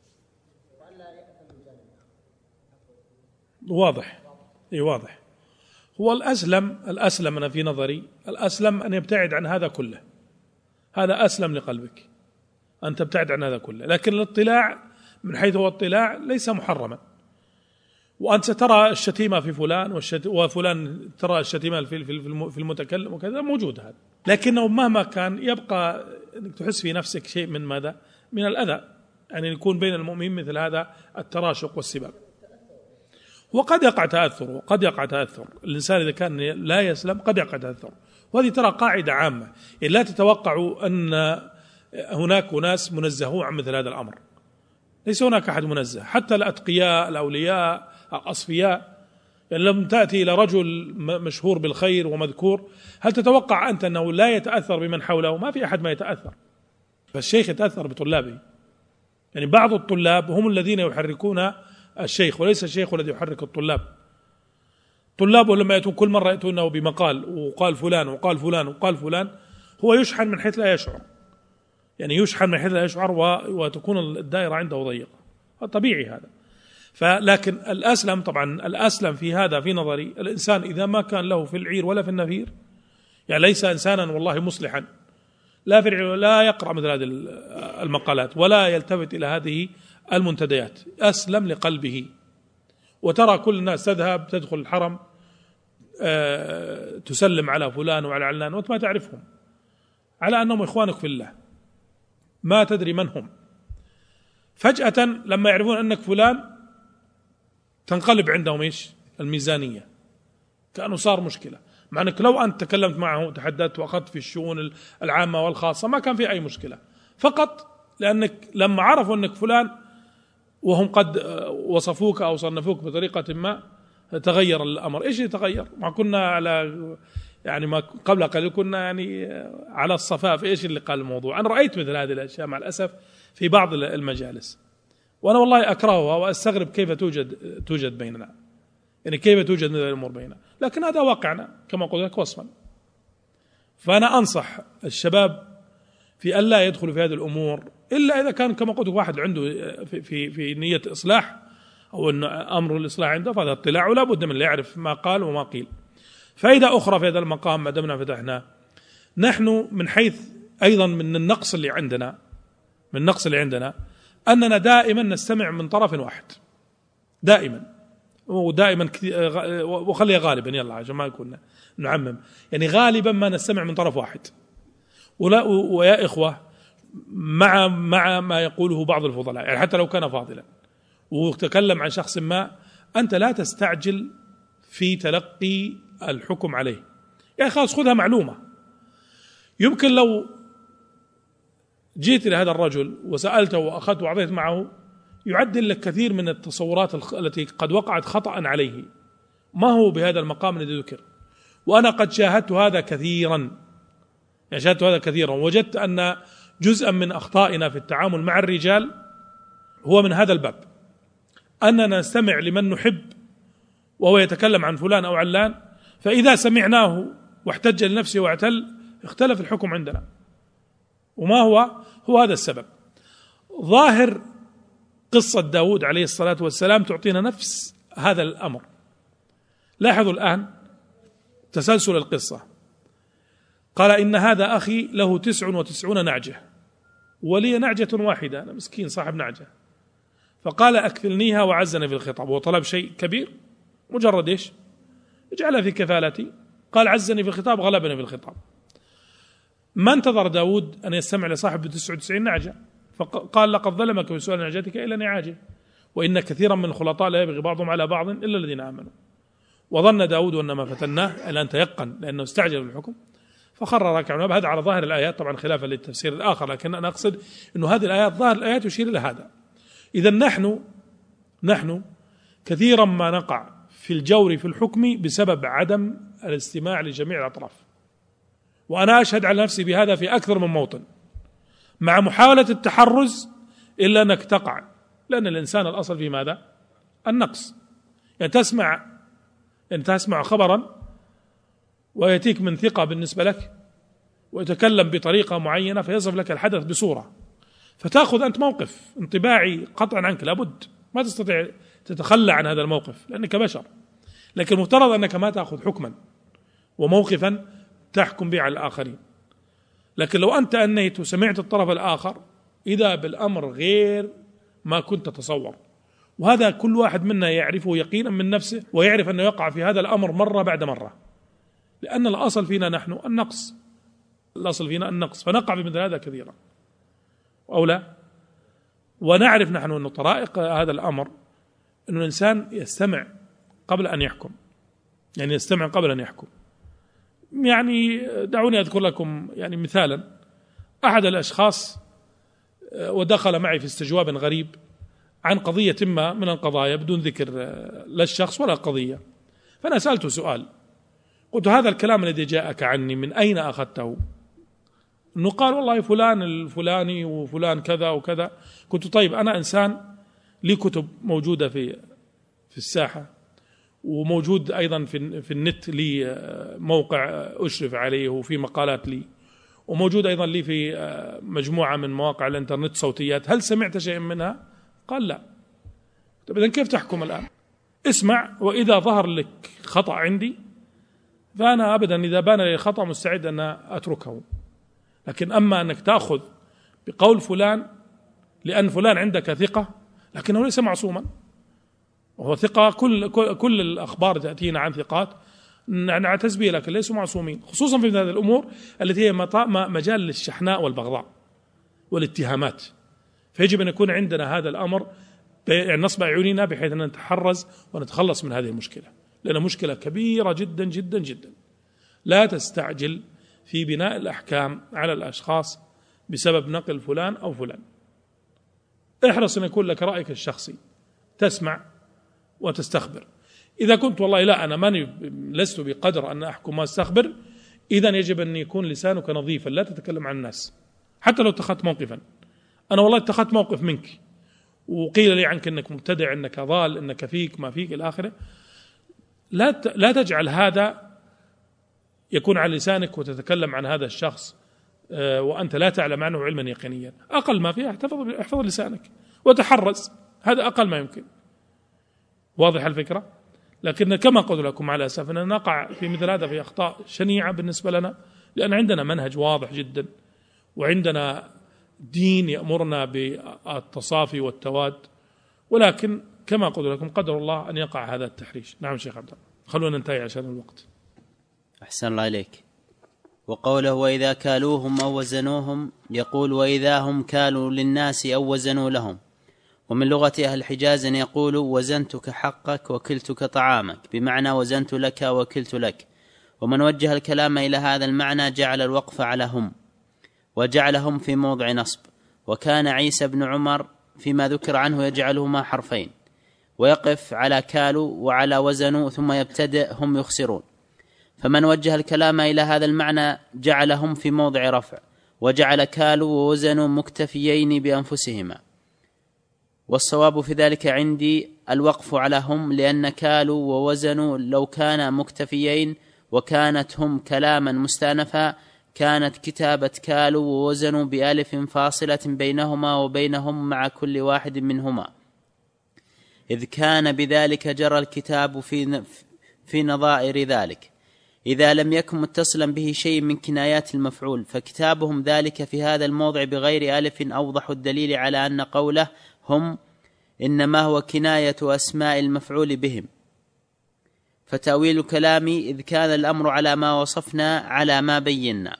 واضح. اي واضح. هو الأسلم الأسلم أنا في نظري الأسلم أن يبتعد عن هذا كله، هذا أسلم لقلبك أن تبتعد عن هذا كله. لكن الاطلاع من حيث هو اطلاع ليس محرما، وأنت ترى الشتيمة في فلان وفلان ترى الشتيمة في المتكلم وكذا، موجود هذا، لكنه مهما كان يبقى أنك تحس في نفسك شيء من ماذا؟ من الأذى، يعني يكون بين المؤمنين مثل هذا التراشق والسباب، وقد يقع تأثر وقد يقع تأثر. الإنسان إذا كان لا يسلم قد يقع تأثر، وهذه ترى قاعدة عامة، يعني لا تتوقعوا أن هناك ناس منزهون عن مثل هذا الأمر، ليس هناك أحد منزه، حتى الأتقياء الأولياء الأصفياء. يعني لم تأتي إلى رجل مشهور بالخير ومذكور، هل تتوقع أنت أنه لا يتأثر بمن حوله؟ ما في أحد ما يتأثر، فالشيخ يتأثر بطلابه، يعني بعض الطلاب هم الذين يحركون الشيخ وليس الشيخ الذي يحرك الطلاب. طلابه لما يأتون كل مرة يأتونه بمقال وقال فلان وقال فلان وقال فلان، هو يشحن من حيث لا يشعر، يعني يشحن من حيث لا يشعر وتكون الدائرة عنده ضيقة، طبيعي هذا. فلكن الأسلم طبعا الأسلم في هذا في نظري الإنسان إذا ما كان له في العير ولا في النفير، يعني ليس إنسانا والله مصلحا لا في العير ولا يقرأ مثل هذه المقالات ولا يلتفت إلى هذه المنتديات، أسلم لقلبه. وترى كل الناس تذهب تدخل الحرم أه تسلم على فلان وعلى علان وأنت ما تعرفهم، على أنهم إخوانك في الله، ما تدري من هم. فجأة لما يعرفون أنك فلان تنقلب عندهم إيش الميزانية، كأنه صار مشكلة، مع أنك لو أنت تكلمت معه وتحدثت وأخذت في الشؤون العامة والخاصة ما كان في أي مشكلة، فقط لأنك لما عرفوا أنك فلان وهم قد وصفوك أو صنفوك بطريقة ما تغير الأمر. إيش يتغير؟ ما كنا على يعني ما قبل قليل كنا يعني على الصفاف. إيش اللي قال الموضوع؟ أنا رأيت مثل هذه الأشياء مع الأسف في بعض المجالس، وأنا والله أكرهها وأستغرب كيف توجد توجد بيننا، يعني كيف توجد مثل الأمور بيننا، لكن هذا واقعنا كما قلت لك وصفا. فأنا أنصح الشباب في أن لا يدخلوا في هذه الأمور إلا إذا كان كما قلت واحد عنده في في في نية إصلاح أو أن أمر الإصلاح عنده، فهذا اطلاع ولا بد من اللي يعرف ما قال وما قيل. فائدة أخرى في هذا المقام ما دمنا فتحنا، نحن من حيث أيضا من النقص اللي عندنا من النقص اللي عندنا أننا دائما نستمع من طرف واحد دائما، ودائما وخليها غالبا يلا عشان ما يكون نعمم، يعني غالبا ما نستمع من طرف واحد. ولا ويا إخوة مع مع ما يقوله بعض الفضلاء، يعني حتى لو كان فاضلا وتكلم عن شخص ما، أنت لا تستعجل في تلقي الحكم عليه، يعني خلاص خذها معلومة. يمكن لو جيت إلى هذا الرجل وسألته وأخذت وأعطيت معه يعدل لك كثير من التصورات التي قد وقعت خطأ عليه، ما هو بهذا المقام الذي ذكر. وأنا قد شاهدت هذا كثيرا، يعني شاهدت هذا كثيرا، وجدت أن جزءا من أخطائنا في التعامل مع الرجال هو من هذا الباب، أننا نستمع لمن نحب وهو يتكلم عن فلان أو علان، فإذا سمعناه واحتج لنفسه واعتل اختلف الحكم عندنا. وما هو هو هذا السبب. ظاهر قصة داود عليه الصلاة والسلام تعطينا نفس هذا الأمر. لاحظوا الآن تسلسل القصة. قال إن هذا أخي له تسع وتسعون نعجة ولي نعجة واحدة، أنا مسكين صاحب نعجة، فقال أكفلنيها وعزني في الخطاب. هو طلب شيء كبير مجرد إيش؟ اجعلها في كفالتي. قال عزني في الخطاب غلبني في الخطاب. ما انتظر داود أن يستمع لصاحب تسع وتسعين نعجة، فقال لقد ظلمك بسؤال نعجتك إلى نعاجه وإن كثيرا من الخلطاء لا يبغي بعضهم على بعض إلا الذين آمنوا. وظن داود أن ما فتناه إلا أن تيقن لأنه استعجل بالحكم فخر راكعا. هذا على ظاهر الآيات طبعا خلافا للتفسير الآخر، لكن أنا أقصد أنه هذه الآيات ظاهر الآيات يشير إلى هذا. إذا نحن نحن كثيرا ما نقع في الجور في الحكم بسبب عدم الاستماع لجميع الأطراف، وأنا أشهد على نفسي بهذا في أكثر من موطن، مع محاولة التحرز إلا أنك تقع، لأن الإنسان الأصل في ماذا؟ النقص. يعني تسمع يعني تسمع خبرا ويأتيك من ثقة بالنسبة لك ويتكلم بطريقة معينة فيصف لك الحدث بصورة، فتأخذ أنت موقف انطباعي قطعا عنك، لابد ما تستطيع تتخلى عن هذا الموقف لأنك بشر، لكن مفترض أنك ما تأخذ حكما وموقفا تحكم به على الآخرين. لكن لو أنت أنيت وسمعت الطرف الآخر إذا بالأمر غير ما كنت تتصور، وهذا كل واحد منا يعرفه يقينا من نفسه، ويعرف أنه يقع في هذا الأمر مرة بعد مرة، لأن الأصل فينا نحن النقص الأصل فينا النقص فنقع بمثل هذا كثيرا أو لا. ونعرف نحن أن طرائق هذا الأمر أن الإنسان يستمع قبل أن يحكم، يعني يستمع قبل أن يحكم. يعني دعوني أذكر لكم يعني مثالا. أحد الأشخاص ودخل معي في استجواب غريب عن قضية ما من القضايا بدون ذكر لا الشخص ولا القضية، فأنا سألته سؤال، قلت هذا الكلام الذي جاءك عني من أين أخذته؟ أنه قال والله فلان الفلاني وفلان كذا وكذا. قلت طيب أنا إنسان لي كتب موجودة في في الساحة، وموجود أيضا في في النت لي موقع أشرف عليه وفي مقالات لي، وموجود أيضا لي في مجموعة من مواقع الإنترنت صوتيات، هل سمعت شيء منها؟ قال لا. طيب إذن كيف تحكم الآن؟ اسمع، وإذا ظهر لك خطأ عندي فأنا أبدا إذا بان لي خطأ مستعد أن أتركه، لكن أما أنك تأخذ بقول فلان لأن فلان عندك ثقة، لكنه ليس معصوما، وهو ثقة كل, كل, كل الأخبار تأتينا عن ثقات نعتز بها، لكن ليسوا معصومين، خصوصا في هذه الأمور التي هي مجال للشحناء والبغضاء والاتهامات. فيجب أن يكون عندنا هذا الأمر يعني نصب عيوننا بحيث أن نتحرز ونتخلص من هذه المشكلة، لأنها مشكلة كبيرة جدا جدا جدا. لا تستعجل في بناء الأحكام على الأشخاص بسبب نقل فلان أو فلان. احرص أن يكون لك رأيك الشخصي، تسمع وتستخبر. إذا كنت والله لا أنا ماني لست بقدر أن أحكم واستخبر، إذن يجب أن يكون لسانك نظيفا، لا تتكلم عن الناس حتى لو اتخذت موقفا. أنا والله اتخذت موقف منك وقيل لي عنك أنك مبتدع، أنك ضال، أنك فيك ما فيك إلى آخره، لا لا تجعل هذا يكون على لسانك وتتكلم عن هذا الشخص وأنت لا تعلم عنه علما يقينيا. أقل ما فيه احفظ احفظ لسانك وتحرز، هذا أقل ما يمكن. واضح الفكرة؟ لكن كما قلت لكم على أسف أننا نقع في مثل هذا في أخطاء شنيعة بالنسبة لنا، لأن عندنا منهج واضح جدا، وعندنا دين يأمرنا بالتصافي والتواد، ولكن كما قلت لكم قدر الله أن يقع هذا التحريش. نعم شيخ عبد الله، خلونا ننتهي عشان الوقت. أحسن الله إليك. وقوله وإذا كالوهم أو وزنوهم، يقول وإذا هم كالوا للناس أو وزنوا لهم. ومن لغة أهل الحجاز أن يقولوا وزنتك حقك وكلتك طعامك، بمعنى وزنت لك وكلت لك. ومن وجه الكلام إلى هذا المعنى جعل الوقف على هم، وجعلهم في موضع نصب. وكان عيسى بن عمر فيما ذكر عنه يجعلهما حرفين، ويقف على كالوا وعلى وزنوا ثم يبتدئ هم يخسرون. فمن وجه الكلام إلى هذا المعنى جعلهم في موضع رفع، وجعل كالوا ووزنوا مكتفيين بأنفسهما. والصواب في ذلك عندي الوقف على هم، لأن كالوا ووزنوا لو كانا مكتفيين وكانت هم كلاما مستأنفا كانت كتابة كالوا ووزنوا بألف فاصلة بينهما وبينهم مع كل واحد منهما، إذ كان بذلك جرى الكتاب في في نظائر ذلك إذا لم يكن متصلا به شيء من كنايات المفعول. فكتابهم ذلك في هذا الموضع بغير ألف أوضح الدليل على أن قوله هم إنما هو كناية أسماء المفعول بهم. فتأويل كلامي إذ كان الأمر على ما وصفنا على ما بينا.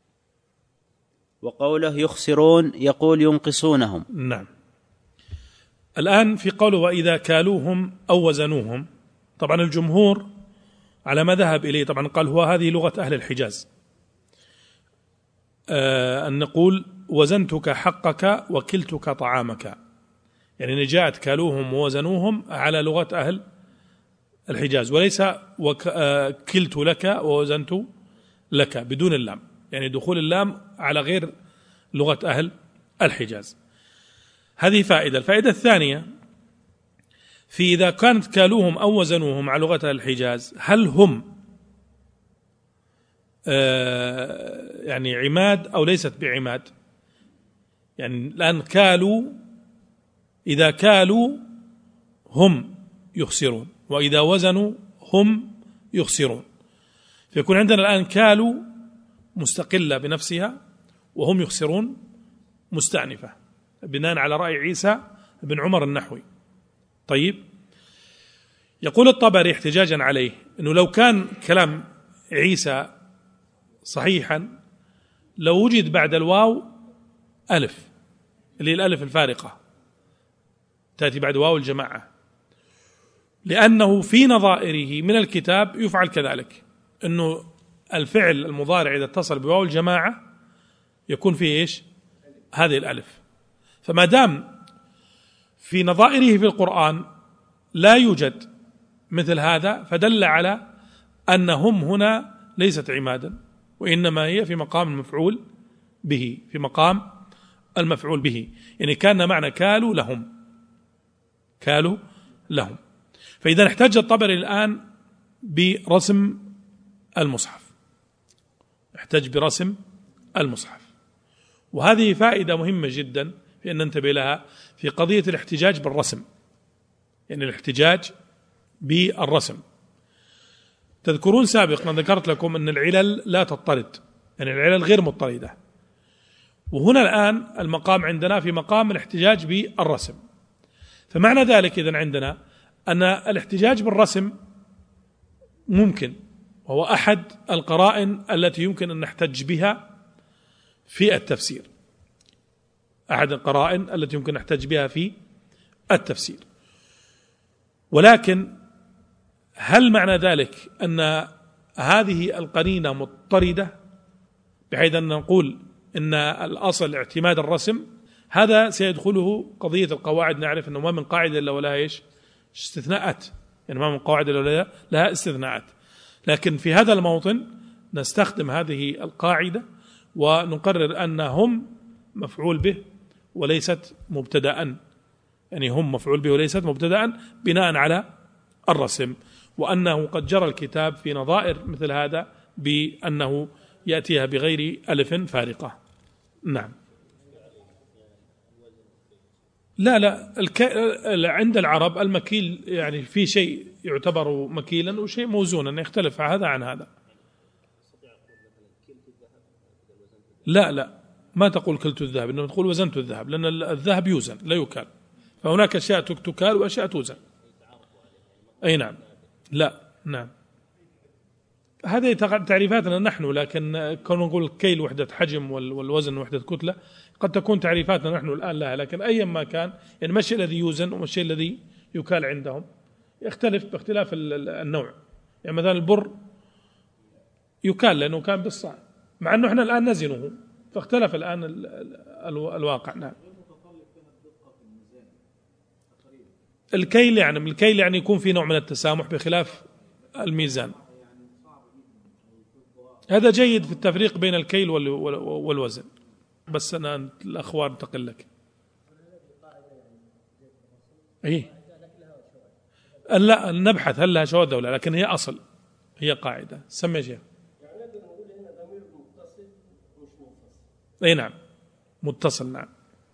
وقوله يخسرون يقول ينقصونهم. نعم. الآن في قوله وإذا كالوهم أو وزنوهم، طبعا الجمهور على ما ذهب إليه، طبعا قال هو هذه لغة أهل الحجاز، آه أن نقول وزنتك حقك وكلتك طعامك، يعني جاءت كالوهم ووزنوهم على لغة أهل الحجاز، وليس وكلت لك ووزنت لك بدون اللام، يعني دخول اللام على غير لغة أهل الحجاز. هذه فائدة. الفائدة الثانية في إذا كانت كالوهم أو وزنوهم على لغة الحجاز، هل هم آه يعني عماد أو ليست بعماد؟ يعني الآن كالوا، إذا كالوا هم يخسرون، وإذا وزنوا هم يخسرون، فيكون عندنا الآن كالوا مستقلة بنفسها وهم يخسرون مستأنفة، بناء على رأي عيسى بن عمر النحوي. طيب، يقول الطبري احتجاجا عليه أنه لو كان كلام عيسى صحيحا لو وجد بعد الواو ألف، اللي الألف الفارقة تأتي بعد واو الجماعة، لأنه في نظائره من الكتاب يفعل كذلك، أنه الفعل المضارع إذا اتصل بواو الجماعة يكون فيه إيش؟ هذه الألف. فما دام في نظائره في القرآن لا يوجد مثل هذا، فدل على أنهم هنا ليست عمادا، وإنما هي في مقام المفعول به، في مقام المفعول به، يعني كان معنى كالوا لهم، كالوا لهم. فإذا احتج الطبري الآن برسم المصحف، احتج برسم المصحف، وهذه فائدة مهمة جدا في أن ننتبه لها في قضية الاحتجاج بالرسم، يعني الاحتجاج بالرسم. تذكرون سابقا ذكرت لكم أن العلل لا تضطرد، يعني العلل غير مضطردة، وهنا الآن المقام عندنا في مقام الاحتجاج بالرسم. فمعنى ذلك إذن عندنا أن الاحتجاج بالرسم ممكن، وهو أحد القرائن التي يمكن أن نحتج بها في التفسير، أحد القرائن التي يمكن أن نحتج بها في التفسير. ولكن هل معنى ذلك أن هذه القرينة مضطردة بحيث أن نقول إن الأصل اعتماد الرسم؟ هذا سيدخله قضية القواعد، نعرف أنه ما من قاعدة إلا ولها إيش؟ استثناءات، يعني ما من قواعد إلا لها استثناءات، لكن في هذا الموطن نستخدم هذه القاعدة ونقرر أن هم مفعول به وليست مبتدأ، يعني هم مفعول به وليست مبتدأ بناء على الرسم، وأنه قد جرى الكتاب في نظائر مثل هذا بأنه يأتيها بغير ألف فارقة. نعم. لا لا الك... عند العرب المكيل يعني في شيء يعتبر مكيلا وشيء موزونا، يختلف هذا عن هذا. لا لا ما تقول كلت الذهب، إنما تقول وزنت الذهب، لأن الذهب يوزن لا يكال، فهناك أشياء تكال وأشياء توزن. أي نعم. لا نعم هذه تعريفاتنا نحن، لكن كنا نقول كيل وحدة حجم والوزن وحدة كتلة قد تكون تعريفاتنا نحن الآن لها، لكن أيا ما كان يعني ما الشيء الذي يوزن وما الشيء الذي يكال عندهم يختلف باختلاف النوع. يعني مثلا البر يكال لأنه كان بالصاع، مع أنه احنا الآن نزنه، فاختلف الآن الواقع. نعم الكيل يعني الكيل يعني يكون في نوع من التسامح بخلاف الميزان. هذا جيد في التفريق بين الكيل والوزن. بس أنا الأخوان انتقل لك. إيه لا نبحث هل لها شواذ ولا، لكن هي أصل، هي قاعدة. سمي شيء. أي نعم متصل. نعم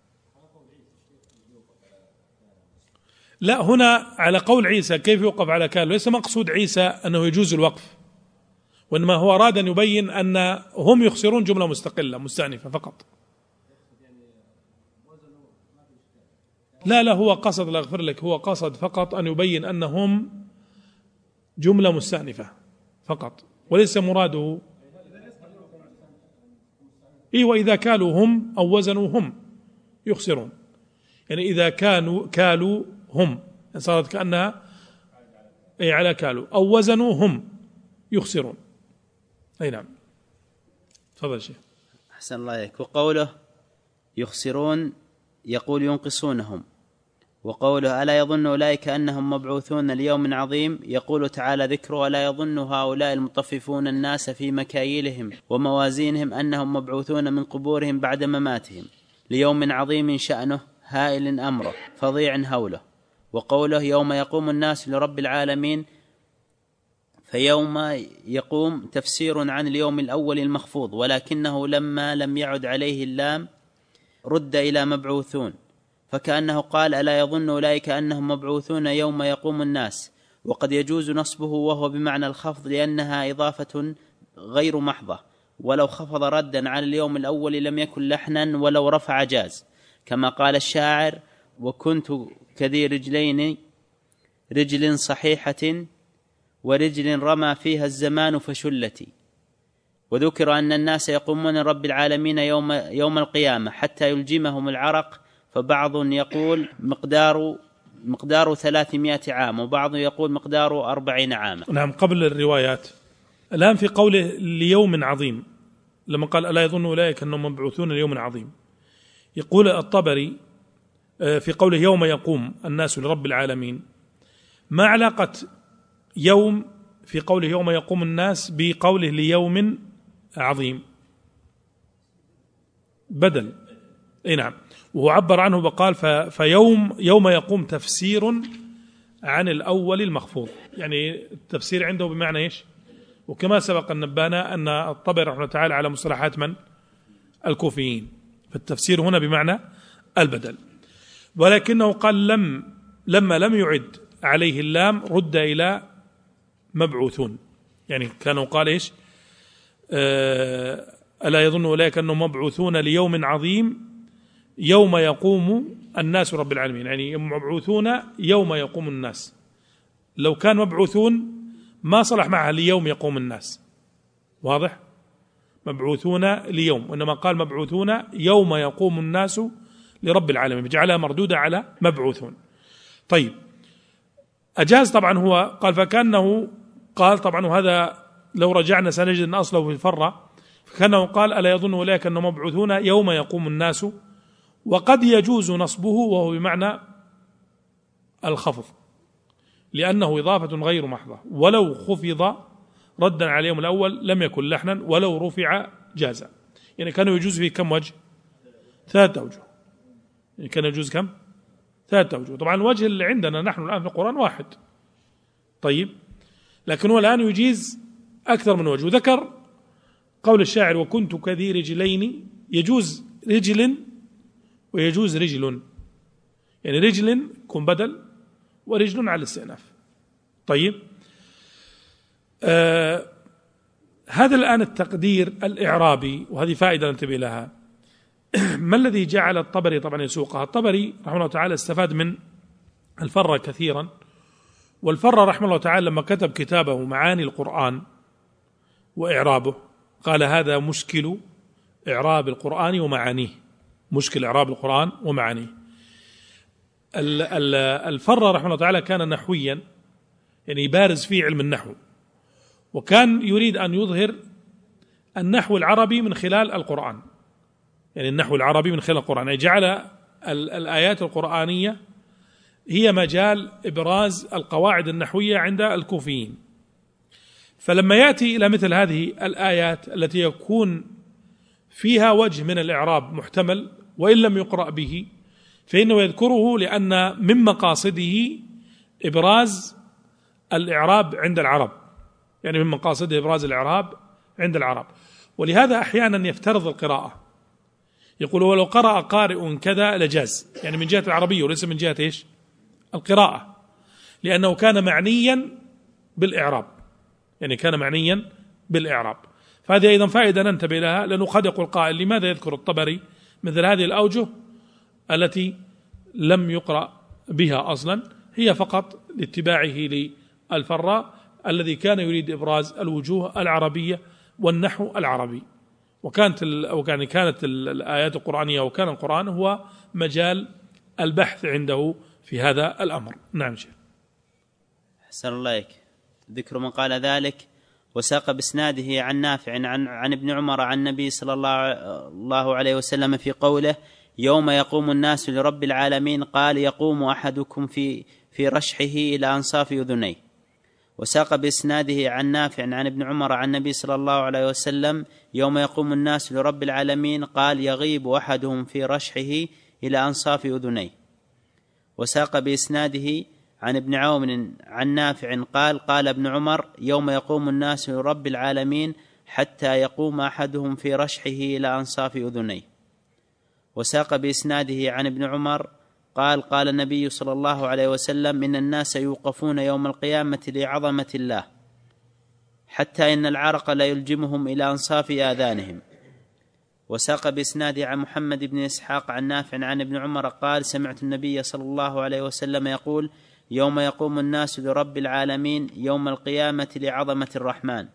لا هنا على قول عيسى كيف يوقف على كال، ليس مقصود عيسى أنه يجوز الوقف، وإنما هو أراد أن يبين أن هم يخسرون جملة مستقلة مستأنفة فقط. لا لا هو قصد، لا أغفر لك، هو قصد فقط أن يبين أنهم جملة مستأنفة فقط، وليس مراده إيه وإذا كالوا هم أو وزنوا هم يخسرون. يعني إذا كانوا كالوا هم صارت كأنها أي على كالوا، أو وزنوا هم يخسرون. أي نعم تفضل شيخ. أحسن الله عليك. وقوله يخسرون يقول ينقصونهم، وقوله ألا يظن أولئك أنهم مبعوثون ليوم عظيم يقول تعالى ذكره ألا يظن هؤلاء المطففون الناس في مكاييلهم وموازينهم أنهم مبعوثون من قبورهم بعد مماتهم ليوم عظيم شأنه هائل أمره فظيع هوله. وقوله يوم يقوم الناس لرب العالمين، فيوم يقوم تفسير عن اليوم الأول المخفوض، ولكنه لما لم يعد عليه اللام رد إلى مبعوثون، فكأنه قال ألا يظن أولئك أنهم مبعوثون يوم يقوم الناس. وقد يجوز نصبه وهو بمعنى الخفض لأنها إضافة غير محضة، ولو خفض ردا على اليوم الأول لم يكن لحنا، ولو رفع جاز، كما قال الشاعر وكنت كذي رجلين رجل صحيحة ورجل رمى فيها الزمان فشلتي. وذكر أن الناس يقومون رب العالمين يوم, يوم القيامة حتى يلجمهم العرق، فبعض يقول مقدار مقدار ثلاثمائة عام، وبعض يقول مقدار أربعين عاما. نعم قبل الروايات الآن في قوله ليوم عظيم، لما قال ألا يظن أولئك أنهم مبعوثون ليوم عظيم، يقول الطبري في قوله يوم يقوم الناس لرب العالمين، ما علاقة يوم في قوله يوم يقوم الناس بقوله ليوم عظيم؟ بدل. اي نعم. وهو عبر عنه وقال فيوم يوم يقوم تفسير عن الأول المخفوض، يعني التفسير عنده بمعنى ايش؟ وكما سبق أن نبانا أن الطبري رحمه الله تعالى على مصطلحات من؟ الكوفيين، فالتفسير هنا بمعنى البدل. ولكنه قال لم لما لم يعد عليه اللام رد إلى مبعوثون، يعني كانوا قال إيش آه ألا يظن أولئك أنهم مبعوثون ليوم عظيم يوم يقوم الناس رب العالمين، يعني مبعوثون يوم يقوم الناس. لو كان مبعوثون ما صلح معها ليوم يقوم الناس، واضح؟ مبعوثون ليوم، وإنما قال مبعوثون يوم يقوم الناس لرب العالمين، جعلها مردودة على مبعوثون. طيب أجاز طبعا، هو قال فكأنه قال طبعا، وهذا لو رجعنا سنجد أن أصله في الفرة، فكأنه قال ألا يظن أولئك أنهم مبعوثون يوم يقوم الناس. وقد يجوز نصبه وهو بمعنى الخفض لأنه إضافة غير محضة، ولو خفض ردا على اليوم الأول لم يكن لحنا، ولو رفع جازا. يعني كان يجوز فيه كم وجه؟ ثلاثة أوجه. يعني كان يجوز كم؟ ثلاثة أوجه. طبعا الوجه اللي عندنا نحن الآن في القرآن واحد، طيب، لكن هو الآن يجيز أكثر من وجه. وذكر قول الشاعر وكنت كذي رجلين، يجوز رجل ويجوز رجل، يعني رجل يكون بدل ورجل على الاستئناف. طيب آه هذا الآن التقدير الإعرابي، وهذه فائدة ننتبه لها. ما الذي جعل الطبري طبعا يسوقها؟ الطبري رحمه الله تعالى استفاد من الفرة كثيرا، والفرة رحمه الله تعالى لما كتب كتابه معاني القرآن وإعرابه قال هذا مشكل إعراب القرآن ومعانيه، مشكل إعراب القرآن ومعانيه. الفرة رحمه الله تعالى كان نحويا، يعني بارز في علم النحو، وكان يريد أن يظهر النحو العربي من خلال القرآن، يعني النحو العربي من خلال القرآن، يعني جعل الآيات القرآنية هي مجال إبراز القواعد النحوية عند الكوفيين. فلما يأتي إلى مثل هذه الآيات التي يكون فيها وجه من الإعراب محتمل وإن لم يقرأ به، فإنه يذكره لأن من مقاصده إبراز الإعراب عند العرب، يعني من مقاصده إبراز الإعراب عند العرب. ولهذا أحيانا يفترض القراءة، يقول ولو قرأ قارئ كذا لجاز، يعني من جهة العربية وليس من جهة إيش؟ القراءة، لأنه كان معنيا بالإعراب، يعني كان معنيا بالإعراب. فهذه أيضا فائدة ننتبه لها، لأنه قد يقول قائل لماذا يذكر الطبري مثل هذه الأوجه التي لم يقرأ بها أصلا؟ هي فقط لاتباعه للفراء الذي كان يريد إبراز الوجوه العربية والنحو العربي، وكانت أو كان كانت الآيات القرآنية وكان القرآن هو مجال البحث عنده في هذا الأمر. نعم شيخ. أحسن الله إليك. ذكر من قال ذلك وساق بإسناده عن نافع عن, عن ابن عمر عن النبي صلى الله عليه وسلم في قوله يوم يقوم الناس لرب العالمين قال يقوم أحدكم في, في رشحه إلى أنصاف أذنيه. وساق بإسناده عن نافع عن ابن عمر عن النبي صلى الله عليه وسلم يوم يقوم الناس لرب العالمين قال يغيب أحدهم في رشحه إلى أنصاف أذنيه. وساق بإسناده عن ابن عون عن نافع قال قال ابن عمر يوم يقوم الناس لرب العالمين حتى يقوم أحدهم في رشحه إلى أنصاف أذنيه. وساق بإسناده عن ابن عمر قال قال النبي صلى الله عليه وسلم إن الناس يوقفون يوم القيامة لعظمة الله حتى إن العرق لا يلجمهم إلى أنصاف آذانهم. وساق بإسناده عن محمد بن إسحاق عن نافع عن ابن عمر قال سمعت النبي صلى الله عليه وسلم يقول يوم يقوم الناس لرب العالمين يوم القيامة لعظمة الرحمن.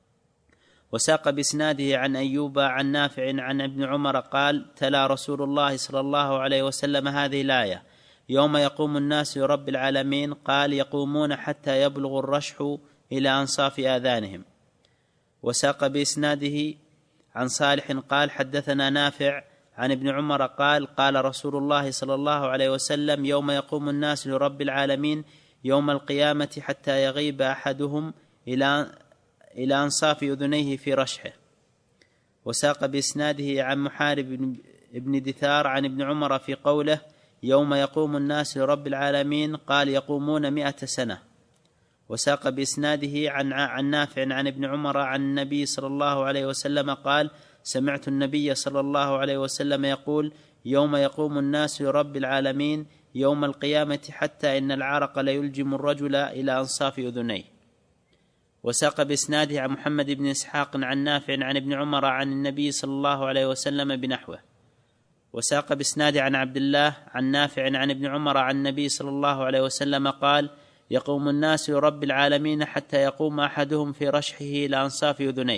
وساق بإسناده عن أيوب عن نافع عن ابن عمر قال تلا رسول الله صلى الله عليه وسلم هذه الآية يوم يقوم الناس لرب العالمين قال يقومون حتى يبلغ الرشح إلى أنصاف آذانهم. وساق بإسناده عن صالح قال حدثنا نافع عن ابن عمر قال قال رسول الله صلى الله عليه وسلم يوم يقوم الناس لرب العالمين يوم القيامة حتى يغيب أحدهم إلى إلى أنصاف أذنيه في رشحه. وساق بإسناده عن محارب بن دثار عن ابن عمر في قوله يوم يقوم الناس لرب العالمين قال يقومون مئة سنة. وساق بإسناده عن عن نافع عن ابن عمر عن النبي صلى الله عليه وسلم قال سمعت النبي صلى الله عليه وسلم يقول يوم يقوم الناس لرب العالمين يوم القيامة حتى إن العرق ليلجم الرجل إلى أنصاف أذنيه. وساق بإسناده عن محمد بن إسحاق عن نافع عن ابن عمر عن النبي صلى الله عليه وسلم بنحوه. وساق بإسناده عن عبد الله عن نافع عن ابن عمر عن النبي صلى الله عليه وسلم قال يقوم الناس لرب العالمين حتى يقوم أحدهم في رشحه إلى أنصاف أذنيه.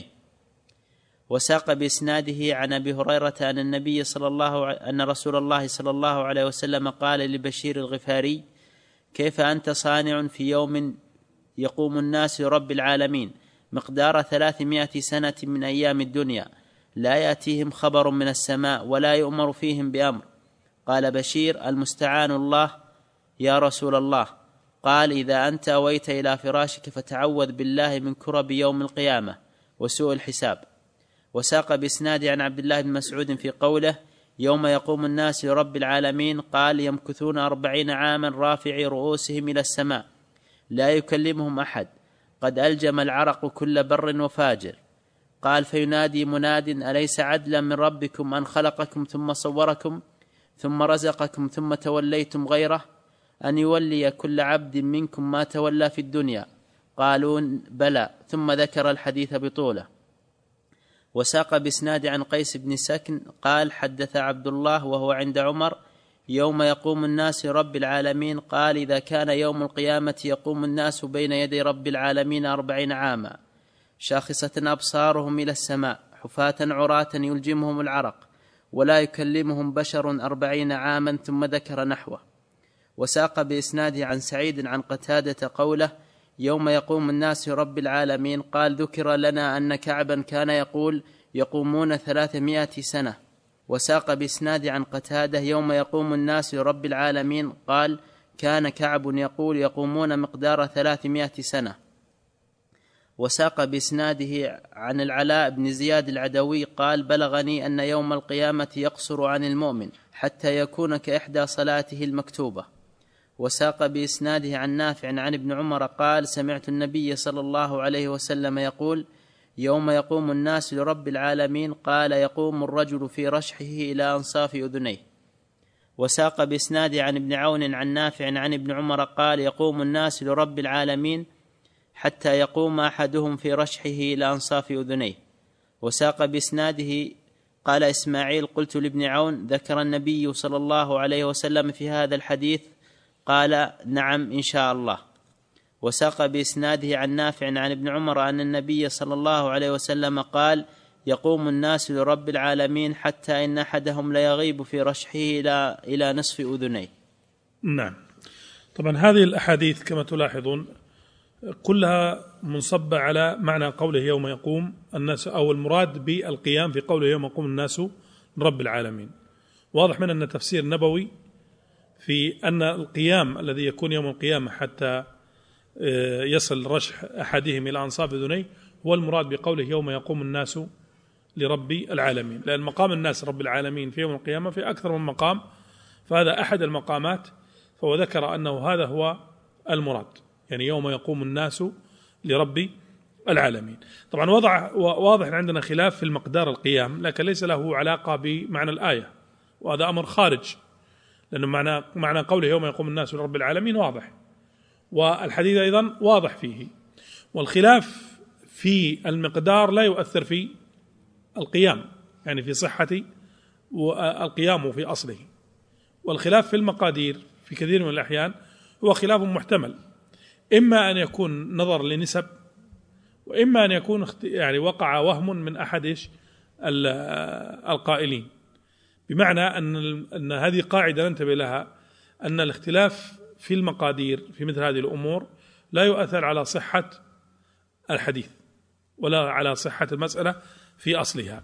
وساق بإسناده عن أبي هريرة أن النبي صلى الله أن رسول الله صلى الله عليه وسلم قال لبشير الغفاري كيف أنت صانع في يوم يقوم الناس لرب العالمين مقدار ثلاثمائة سنة من أيام الدنيا لا يأتيهم خبر من السماء ولا يؤمر فيهم بأمر. قال بشير المستعان الله يا رسول الله. قال إذا أنت أويت إلى فراشك فتعوذ بالله من كرب يوم القيامة وسوء الحساب. وساق بإسناد عن عبد الله بن مسعود في قوله يوم يقوم الناس لرب العالمين قال يمكثون أربعين عاما رافعي رؤوسهم إلى السماء لا يكلمهم أحد قد ألجم العرق كل بر وفاجر. قال فينادي مناد أليس عدلا من ربكم أن خلقكم ثم صوركم ثم رزقكم ثم توليتم غيره أن يولي كل عبد منكم ما تولى في الدنيا؟ قالوا بلى، ثم ذكر الحديث بطوله. وساق بإسناد عن قيس بن سكن قال حدث عبد الله وهو عند عمر يوم يقوم الناس رب العالمين، قال إذا كان يوم القيامة يقوم الناس بين يدي رب العالمين أربعين عاما شاخصة أبصارهم إلى السماء حفاة عراة يلجمهم العرق ولا يكلمهم بشر أربعين عاما، ثم ذكر نحوه. وساق بإسناده عن سعيد عن قتادة قوله يوم يقوم الناس رب العالمين، قال ذكر لنا أن كعبا كان يقول يقومون ثلاثمائة سنة. وساق بإسناد عن قتادة يوم يقوم الناس رب العالمين، قال كان كعب يقول يقومون مقدار ثلاثمائة سنة. وساق بإسناده عن العلاء بن زياد العدوي قال بلغني أن يوم القيامة يقصر عن المؤمن حتى يكون كإحدى صلاته المكتوبة. وساق بإسناده عن نافع عن ابن عمر قال سمعت النبي صلى الله عليه وسلم يقول يوم يقوم الناس لرب العالمين، قال يقوم الرجل في رشحه إلى أنصاف أذنيه. وساق بإسناده عن ابن عون عن نافع عن ابن عمر قال يقوم الناس لرب العالمين حتى يقوم أحدهم في رشحه إلى أنصاف أذنيه. وساق بإسناده قال إسماعيل قلت لابن عون ذكر النبي صلى الله عليه وسلم في هذا الحديث؟ قال نعم إن شاء الله. وساق بإسناده عن نافع عن ابن عمر أن النبي صلى الله عليه وسلم قال يقوم الناس لرب العالمين حتى إن أحدهم ليغيب في رشحه إلى إلى نصف أذنيه. نعم. طبعا هذه الأحاديث كما تلاحظون كلها منصبة على معنى قوله يوم يقوم الناس، أو المراد بالقيام في قوله يوم يقوم الناس لرب العالمين. واضح من أن تفسير نبوي في أن القيام الذي يكون يوم القيامة حتى يصل رشح أحدهم إلى أنصاف أذنيه هو المراد بقوله يوم يقوم الناس لرب العالمين، لأن مقام الناس رب العالمين في يوم القيامة في أكثر من مقام، فهذا أحد المقامات، فهو ذكر أنه هذا هو المراد، يعني يوم يقوم الناس لرب العالمين. طبعا وضع واضح عندنا خلاف في المقدار القيام، لكن ليس له علاقة بمعنى الآية، وهذا أمر خارج، لأنه معنى معنى قوله يوم يقوم الناس لرب العالمين واضح، والحديث أيضا واضح فيه. والخلاف في المقدار لا يؤثر في القيام، يعني في صحة القيام في أصله. والخلاف في المقادير في كثير من الأحيان هو خلاف محتمل، إما أن يكون نظر لنسب، وإما أن يكون يعني وقع وهم من أحد القائلين، بمعنى أن أن هذه قاعدة ننتبه لها، أن الاختلاف في المقادير في مثل هذه الأمور لا يؤثر على صحة الحديث ولا على صحة المسألة في أصلها.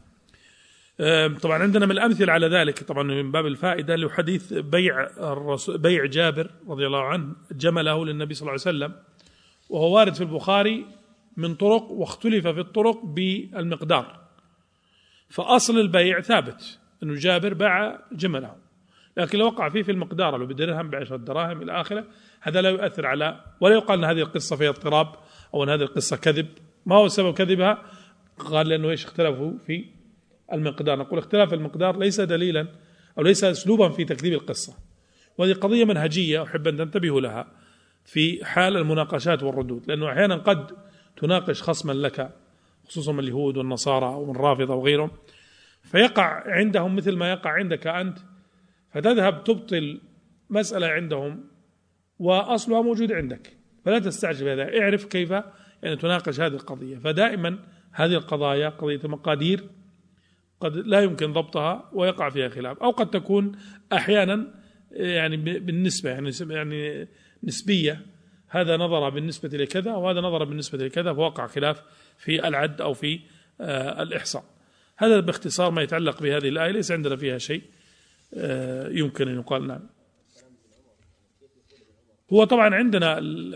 طبعا عندنا من الأمثلة على ذلك، طبعا من باب الفائدة، له حديث بيع بيع جابر رضي الله عنه جمله للنبي صلى الله عليه وسلم، وهو وارد في البخاري من طرق، واختلف في الطرق بالمقدار، فأصل البيع ثابت أنه جابر باع جمله، لكن لو وقع فيه في المقدار لو بدرهم بعشرة دراهم إلى آخره، هذا لا يؤثر على، ولا يقال أن هذه القصة فيها اضطراب أو أن هذه القصة كذب. ما هو سبب كذبها؟ قال لأنه إيش اختلفوا في المقدار. نقول اختلاف المقدار ليس دليلا أو ليس أسلوبا في تكذيب القصة، وهذه قضية منهجية أحب أن تنتبهوا لها في حال المناقشات والردود، لأنه أحيانا قد تناقش خصما لك، خصوصا من اليهود والنصارى ومن رافضة وغيرهم، فيقع عندهم مثل ما يقع عندك أنت، فتذهب تبطل مسألة عندهم وأصلها موجود عندك، فلا تستعجب هذا، اعرف كيف يعني تناقش هذه القضية. فدائما هذه القضايا قضية المقادير قد لا يمكن ضبطها ويقع فيها خلاف، أو قد تكون أحيانا يعني بالنسبة يعني يعني نسبية، هذا نظر بالنسبة لكذا وهذا نظر بالنسبة لكذا، فوقع خلاف في العد أو في آه الإحصاء. هذا باختصار ما يتعلق بهذه الآية، ليس عندنا فيها شيء آه يمكن أن يقال. نعم. هو طبعا عندنا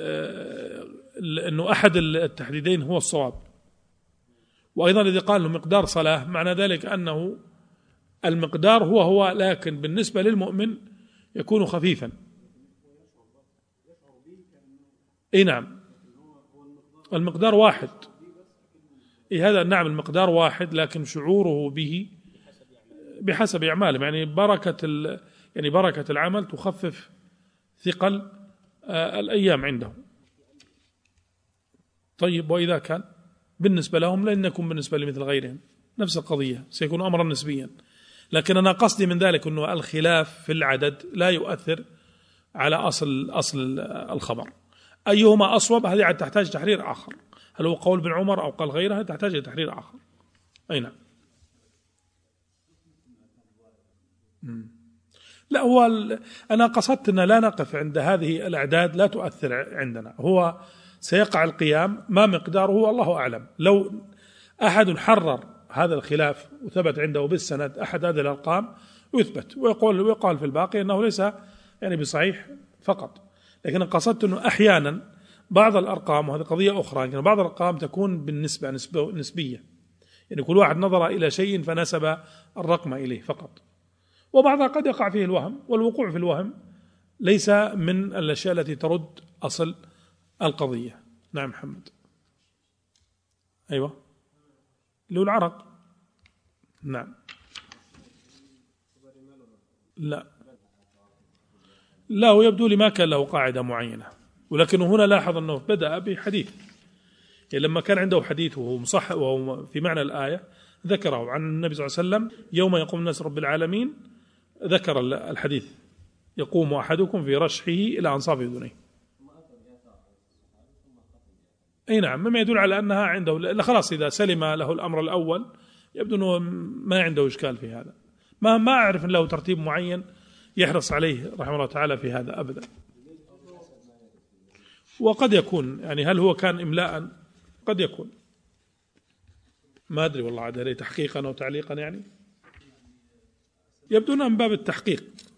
أنه أحد التحديدين هو الصواب، وأيضا الذي قال له مقدار صلاة، معنى ذلك أنه المقدار هو هو، لكن بالنسبة للمؤمن يكون خفيفا. اي نعم، المقدار واحد، إيه هذا نعم المقدار واحد، لكن شعوره به بحسب أعماله، يعني بركة ال يعني بركة العمل تخفف ثقل الأيام عنده. طيب وإذا كان بالنسبة لهم لن يكون بالنسبة لمثل غيرهم نفس القضية، سيكون أمرا نسبيا. لكن أنا قصدي من ذلك أنه الخلاف في العدد لا يؤثر على أصل أصل الخبر. أيهما أصوب هذه تحتاج تحرير آخر، هل هو قول بن عمر أو قال غيرها تحتاج إلى تحرير آخر. أي نعم. لا هو أنا قصدت أن لا نقف عند هذه الأعداد، لا تؤثر عندنا، هو سيقع القيام ما مقداره الله أعلم. لو أحد حرر هذا الخلاف وثبت عنده بالسند أحد هذه الأرقام يثبت ويقول ويقال في الباقي أنه ليس يعني بصحيح فقط. لكن قصدت أنه أحيانا بعض الأرقام، وهذه قضية أخرى، لكن بعض الأرقام تكون بالنسبة نسبية، يعني كل واحد نظر إلى شيء فنسب الرقم إليه فقط، وبعضها قد يقع فيه الوهم، والوقوع في الوهم ليس من الأشياء التي ترد أصل القضية. نعم محمد. أيوة له العرق. نعم. لا لا هو يبدو لي ما كان له قاعدة معينة، ولكن هنا لاحظ أنه بدأ بحديث، يعني لما كان عنده حديث وهو مصح وهو في معنى الآية ذكره عن النبي صلى الله عليه وسلم يوم يقوم الناس رب العالمين، ذكر الحديث يقوم أحدكم في رشحه إلى أنصاف أذنيه. أي نعم، مما يدل على أنها عنده خلاص إذا سلم له الأمر الأول يبدو أنه ما عنده إشكال في هذا، ما ما أعرف أن له ترتيب معين يحرص عليه رحمه الله تعالى في هذا أبدا. وقد يكون يعني هل هو كان إملاء؟ قد يكون، ما أدري والله، عاد هل تحقيقا أو تعليقا، يعني يبدو أنه من باب التحقيق.